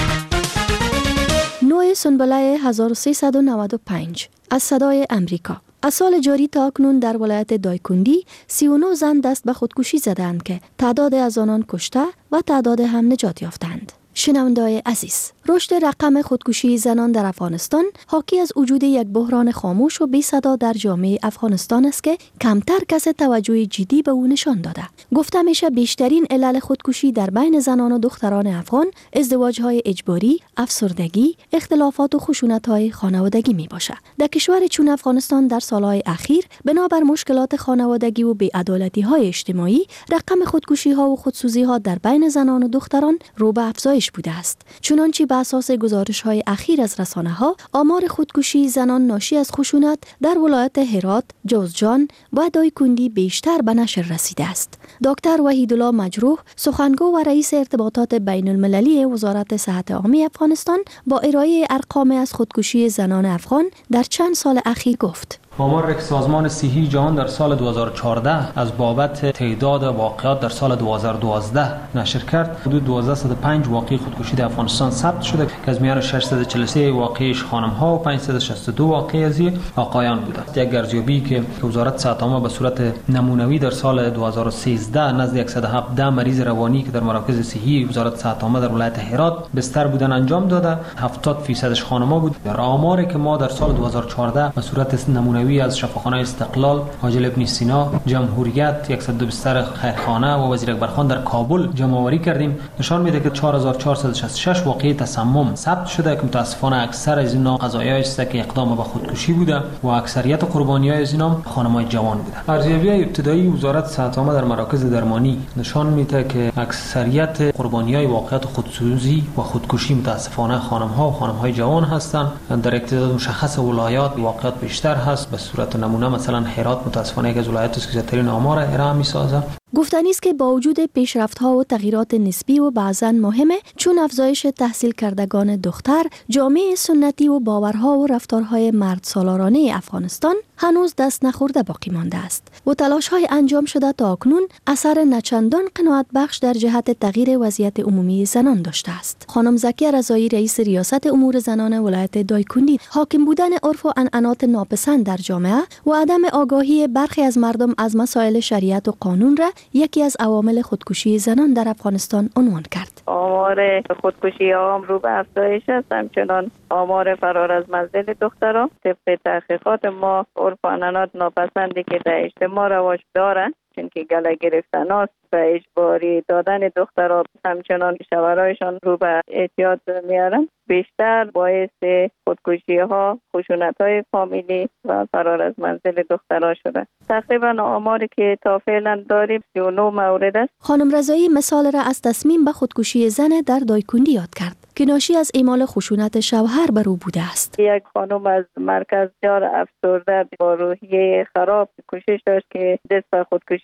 نوع سنبله هزار و سیصد و نود و پنج از صدای امریکا از سال جاری تا اکنون در ولایت دایکندی سی و نه زن دست به خودکشی زدند که تعداد از آنان کشته و تعداد هم نجات یافتند. شنونده‌های عزیز، رشد رقم خودکشی زنان در افغانستان حاکی از وجود یک بحران خاموش و بی صدا در جامعه افغانستان است که کمتر کس توجه جدی به او نشان داده. گفته میشه بیشترین علل خودکشی در بین زنان و دختران افغان ازدواج‌های اجباری، افسردگی، اختلافات و خشونت‌های خانوادگی می باشه. در کشور چون افغانستان در سالهای اخیر بنابر مشکلات خانوادگی و بی‌عدالتی‌های اجتماعی رقم خودکشی‌ها و خودسوزی‌ها در بین زنان و دختران رو به افزایش بوده است. چنانچه بر اساس گزارش‌های اخیر از رسانه‌ها آمار خودکشی زنان ناشی از خشونت در ولایت هرات، جوزجان و دایکندی بیشتر به نشر رسیده است. دکتر وحیدالله مجروح، سخنگو و رئیس ارتباطات بین المللی وزارت صحت عامه افغانستان با ارائه ارقام از خودکشی زنان افغان در چند سال اخیر گفت: آمار که سازمان صحی جهان در سال دو هزار و چهارده از بابت تعداد واقعات در سال دو هزار و دوازده نشر کرد، حدود دوازده صد و پنج واقعه خودکشی در افغانستان ثبت شده که از میان ششصد و چهل و سه واقعش خانم‌ها و پانصد و شصت و دو واقعه از آقایان بوده. یک ارزیابی که وزارت صحت عامه به صورت نمونوی در سال دو هزار و سیزده نزد صد و هفده مریض روانی که در مراکز صحی وزارت صحت عامه در ولایت هرات بستر بودن انجام داده، هفتاد درصدش خانم‌ها بود. در آماری که ما در سال دو هزار و چهارده به صورت نمونوی از شفاخانه استقلال، حاجل ابن سینا، جمهوریت، صد و دو بستر خیرخانه و وزیر اکبرخان در کابل جمع آوری کردیم، نشان میده که چهار هزار و چهارصد و شصت و شش واقعه تسمم ثبت شده که متاسفانه اکثر از اینا قضایایی است که اقدام به خودکشی بوده و اکثریت قربانی‌های از اینا خانم‌های جوان بوده. ارزیابی ابتدایی وزارت صحت عامه در مراکز درمانی نشان میده که اکثریت قربانی‌های واقعات خودسوزی و خودکشی متاسفانه خانم‌ها و خانم‌های جوان هستند. در اقتدار مشخص ولایات واقعات بیشتر هست. به صورت نمونه مثلا هرات متاسفانه یک از ولایات است که زیادترین آمار ارائه می‌سازه. گفتنی است که با وجود پیشرفت‌ها و تغییرات نسبی و بعضاً مهمه چون افزایش تحصیل کردگان دختر، جامعه سنتی و باورها و رفتارهای مرد سالارانه افغانستان هنوز دست نخورده باقی مانده است و تلاش‌های انجام شده تا اکنون اثر نچندان قناعت بخش در جهت تغییر وضعیت عمومی زنان داشته است. خانم زکیه رضایی، رئیس ریاست امور زنان ولایت دایکندی، حاکم بودن عرف و عنعنات ناپسند در جامعه و عدم آگاهی برخی از مردم از مسائل شریعت و قانون را یکی از عوامل خودکشی زنان در افغانستان عنوان کرد. آمار خودکشی ها رو به افزایش است، همچنان آمار فرار از منزل دختران. طبق تحقیقات ما عرف و عنعنات ناپسندی که در اجتماع رواج دارند، چون که گله گرفتن است و اجباری دادن دخترها همچنان شوهرایشان رو به اعتیاد میارن، بیشتر باعث خودکشی ها، خشونت های فامیلی و فرار از منزل دخترها شده. تقریبا آماری که تا فعلا داریم سی و نه مورد است. خانم رضایی مثال را از تصمیم به خودکشی زن در دایکندی یاد کرد که ناشی از اعمال خشونت شوهر بر او بوده است. یک خانم از مرکز جار افسرده با روحیه خراب کوشش داشت که دست به خودکشی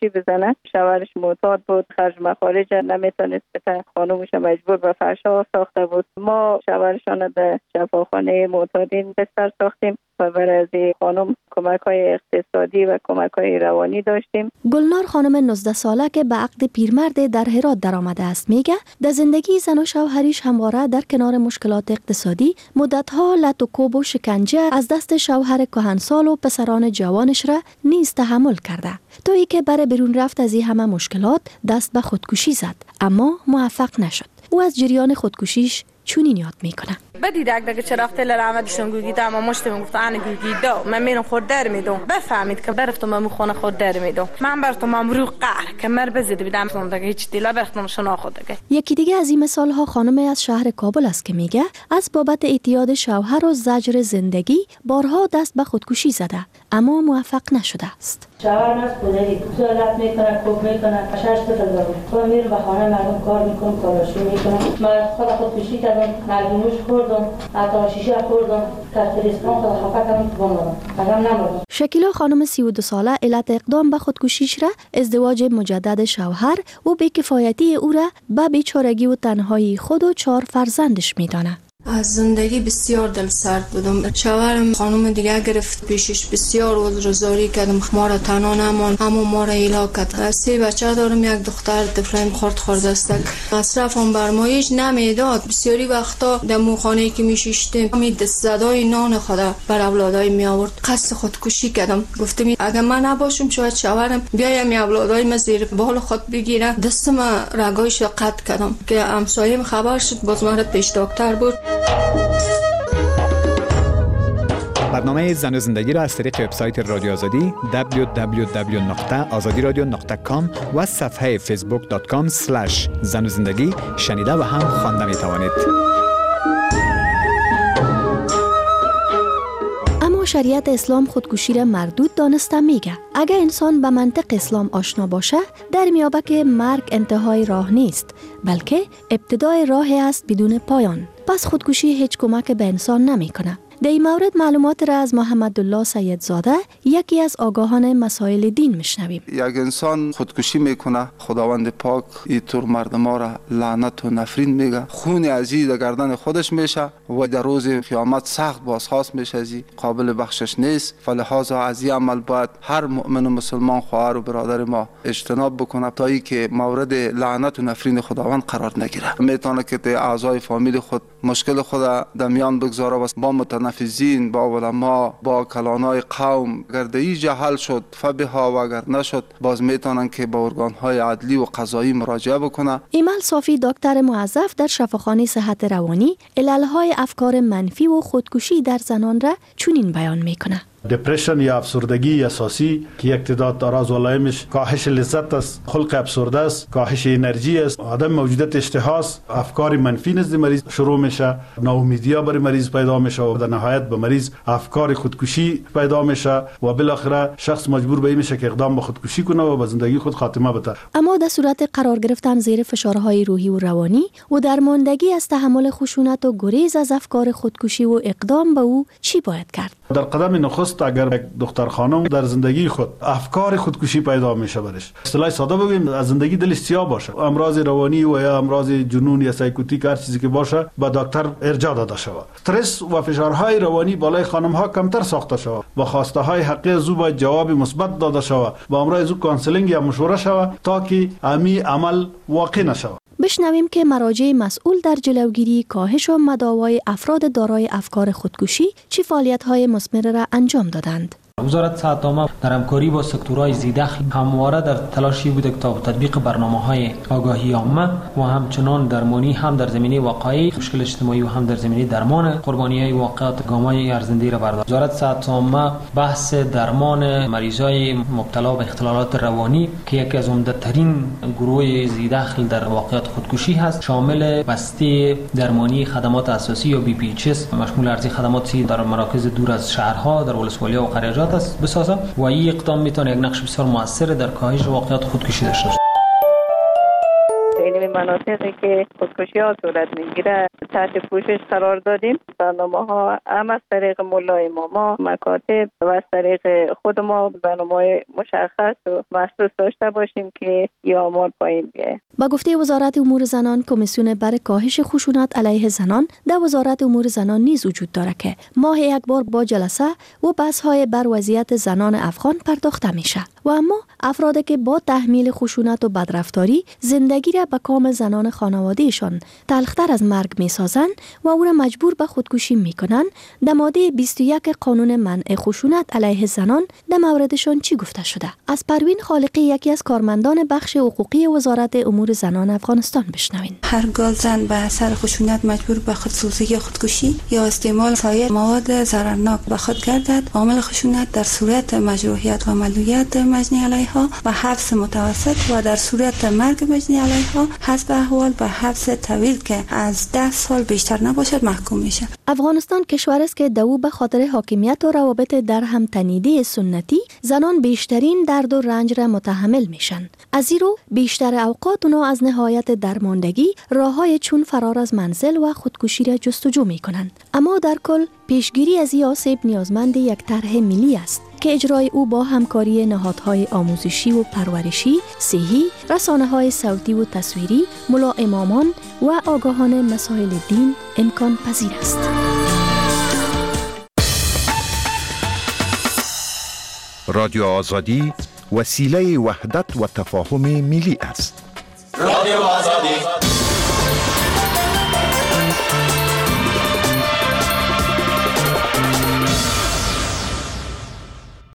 خودکشی بزنه. شوهرش معتاد بود، خرج مخارج نمیتونست بده، خانومش مجبور به فحشا ساخته بود. ما شوهرشان در شفاخانه معتادین بستر ساختیم و برای از خانم کمک های اقتصادی و کمک های روانی داشتیم. گلنار خانم نوزده ساله که به عقد پیرمرد در هرات در آمده است میگه در زندگی زن و شوهریش همواره در کنار مشکلات اقتصادی مدتها لط و کوب و شکنجه از دست شوهر کهنسال و پسران جوانش را نیز تحمل کرده، تا ای که برای بیرون رفت از این همه مشکلات دست به خودکشی زد، اما موفق نشد. او از جریان خودکشیش چونین یاد میکنه. بدی دک دک چراغ تل رحمتشون گوگیده اما مشت میگفت انا گوگیده من میرم خود در میدم بفهمید که برفتم من خونه خود در میدم من برفتم امرو قهر که مر بزید بدم زندگی هیچ دیلا برفتم شنا خود دیگه. یکی دیگه از این مثال ها خانم از شهر کابل است که میگه از بابت اعتیاد شوهر و زجر زندگی بارها دست به خودکشی زده اما موفق نشده است. شوهر از خودی زالت میکنه، کوک میکنه، شش تا دارم. تو میرم به خانه مردم کار میکنم، کاراشو میکنم. من خود خودکشی کردم، مردموش خوردم، حتی شیشه خوردم، کارتریسکان خود خفه کردم تو بمونم. اگرم نمردم. شکیلا خانم سی و دو ساله علت اقدام به خودکشیش را ازدواج مجدد شوهر و بی‌کفایتی او را به بیچارگی و تنهایی خود و چهار فرزندش میدانه. از زندگی بسیار دل سرد بودم. شوهرم خانم دیگه گرفت پیشش، بسیار عذرزاری کردم، ما را تنها نمان، اما ما را ایلا کرد. سه بچه دارم، یک دختر طفلم خورد خورد است. مصرفم بر ما هیچ نمیداد. بسیاری وقتا در موخانه که میشیشتیم می دست زدای نان خدا بر اولادای می آورد. قصد خودکشی کردم. گفتم اگر من نباشم شاید شوهرم بیایم اولادای ما زیر بال خود بگیره. دستم رگایش قطع کردم که همسایم خبر شد، باز ما را پیش دکتر بود. برنامه زن و زندگی را از طریق وبسایت رادیو آزادی دبلیو دبلیو دبلیو نقطه آزادی رادیو نقطه کام و صفحه فیسبوک دات کام اسلش زن و زندگی شنیده و هم خوانده می توانید. اما شریعت اسلام خودکشی را مردود دانسته میگه. اگر انسان به منطق اسلام آشنا باشه در میابه که مرگ انتهای راه نیست، بلکه ابتدای راه است بدون پایان. پس خودکشی هیچ کمک به انسان نمیکنه. در این مورد معلومات را از محمدالله سیدزاده یکی از آگاهان مسائل دین میشنویم. یک انسان خودکشی میکنه، خداوند پاک اینطور مردم را لعنت و نفرین میگه، خون عزیز در گردن خودش میشه و در روز قیامت سخت بازخواست میشه، ازی قابل بخشش نیست. فلهذا از این عمل باید هر مؤمن و مسلمان خواهر و برادر ما اجتناب بکنه تا ای که مورد لعنت و نفرین خداوند قرار نگیره. میتونه که در اعضای فامیل خود مشکل خود در میان بگذاره و با متنفذین، با علما، با کلانای قوم گردهی جهل شد فبها و اگر نشد باز میتونن که با ارگانهای عدلی و قضایی مراجعه بکنه. ایمل صافی دکتر موظف در شفاخانه صحت روانی عللهای افکار منفی و خودکشی در زنان را چنین بیان میکنه. دپرشن یا افسردگی اساسی که یک تعداد داراز علائمش کاهش لذت است، خلق افسرده است، کاهش انرژی است، عدم موجودیت اشتها است، افکار منفی نزد مریض شروع میشه، ناامیدی برای مریض پیدا میشه و در نهایت به مریض افکار خودکشی پیدا میشه و بالاخره شخص مجبور به این میشه که اقدام به خودکشی کنه و به زندگی خود خاتمه بده. اما در صورت قرار گرفتن زیر فشارهای روحی و روانی و درماندگی از تحمل خشونت و گریز از افکار خودکشی و اقدام به او چی باید کرد؟ در قدم نخست اگر یک دختر خانم در زندگی خود افکار خودکشی پیدا میشه برش، اصطلاح ساده بگیم از زندگی دلش سیاه باشه، امراض روانی و یا امراض جنون یا سایکوتیک هر چیزی که باشه به دکتر ارجاع داده شود. استرس و فشارهای روانی بالای خانم ها کمتر ساخته شود و خواسته های حقیقی از او باید جواب مثبت داده شود و امروز از او کانسلینگ یا مشوره شود تا که امی عمل واقع نشود. بشنویم که مراجع مسئول در جلوگیری، کاهش و مداوای افراد دارای افکار خودکشی چه فعالیت‌های مثمر را انجام دادند. وزارت صحت عامه در همکاری با سکتورهای ذی‌دخل همواره در تلاشی بوده که تا تطبیق برنامه‌های آگاهی عامه و همچنان درمانی هم در زمینه وقایع مشکل اجتماعی و هم در زمینه درمان قربانی‌های واقعات گام‌های ارزنده را برداشت. وزارت صحت عامه بحث درمان مریضای مبتلا به اختلالات روانی که یکی از عمده‌ترین گروه ذی‌دخل در واقعات خودکشی هست، شامل بسته درمانی خدمات اساسی یا بی پی اچ اس مشمول ارزی خدماتی در مراکز دور از شهرها در ولسوالی‌ها و قریه‌جات است بسازه و این اقدام میتونه یک نقش بسیار موثر در کاهش واقعات خودکشی داشته باشه. علم مناطقی که خودکشی ها صورت میگیره تحت پوشش قرار دادیم. برنامه ها هم از طریق ملا اماما، مکاتب و از طریق خود ما برنامه مشخص و مخصوص داشته باشیم که این آمار پایین بیاید. با گفته وزارت امور زنان، کمیسیون برای کاهش خشونت علیه زنان در وزارت امور زنان نیز وجود دارد که ماه یک بار با جلسه و بحث‌های بر وضعیت زنان افغان پرداخته میشه و اما افرادی که با تحمیل خشونت و بدرفتاری زندگی را به کام زنان خانوادهشان تلختر از مرگ میسازند و او را مجبور به خودکشی میکنند، در ماده بیست و یک قانون منع خشونت علیه زنان در موردشان چی گفته شده؟ از پروین خالقی، یکی از کارمندان بخش حقوقی وزارت امور زنان افغانستان بشنوین. هرگاه زن به اثر خشونت مجبور به خودسوزی یا خودکشی یا استعمال سایر مواد ضررناک به خود گردد، عامل خشونت در صورت مجروحیت و معلولیت مجنی علیها و حبس متوسط و در صورت مرگ مجنی علیها حسب احوال به حبس طویل که از ده سال بیشتر نباشد محکوم میشه. افغانستان کشور است که دو به خاطر حاکمیت و روابط در هم تنیده سنتی زنان بیشترین درد و رنج را متحمل میشن. از این رو بیشتر اوقات اونا از نهایت درماندگی راههای چون فرار از منزل و خودکشی را جستجو میکنند. اما در کل پیشگیری از این آسیب نیازمند یک طرح ملی است که اجرای او با همکاری نهادهای آموزشی و پرورشی، صحی، رسانه‌های صوتی و تصویری، ملا امامان و آگاهان مسائل دین امکان پذیر است. رادیو آزادی وسیله وحدت و تفاهم ملی است. رادیو آزادی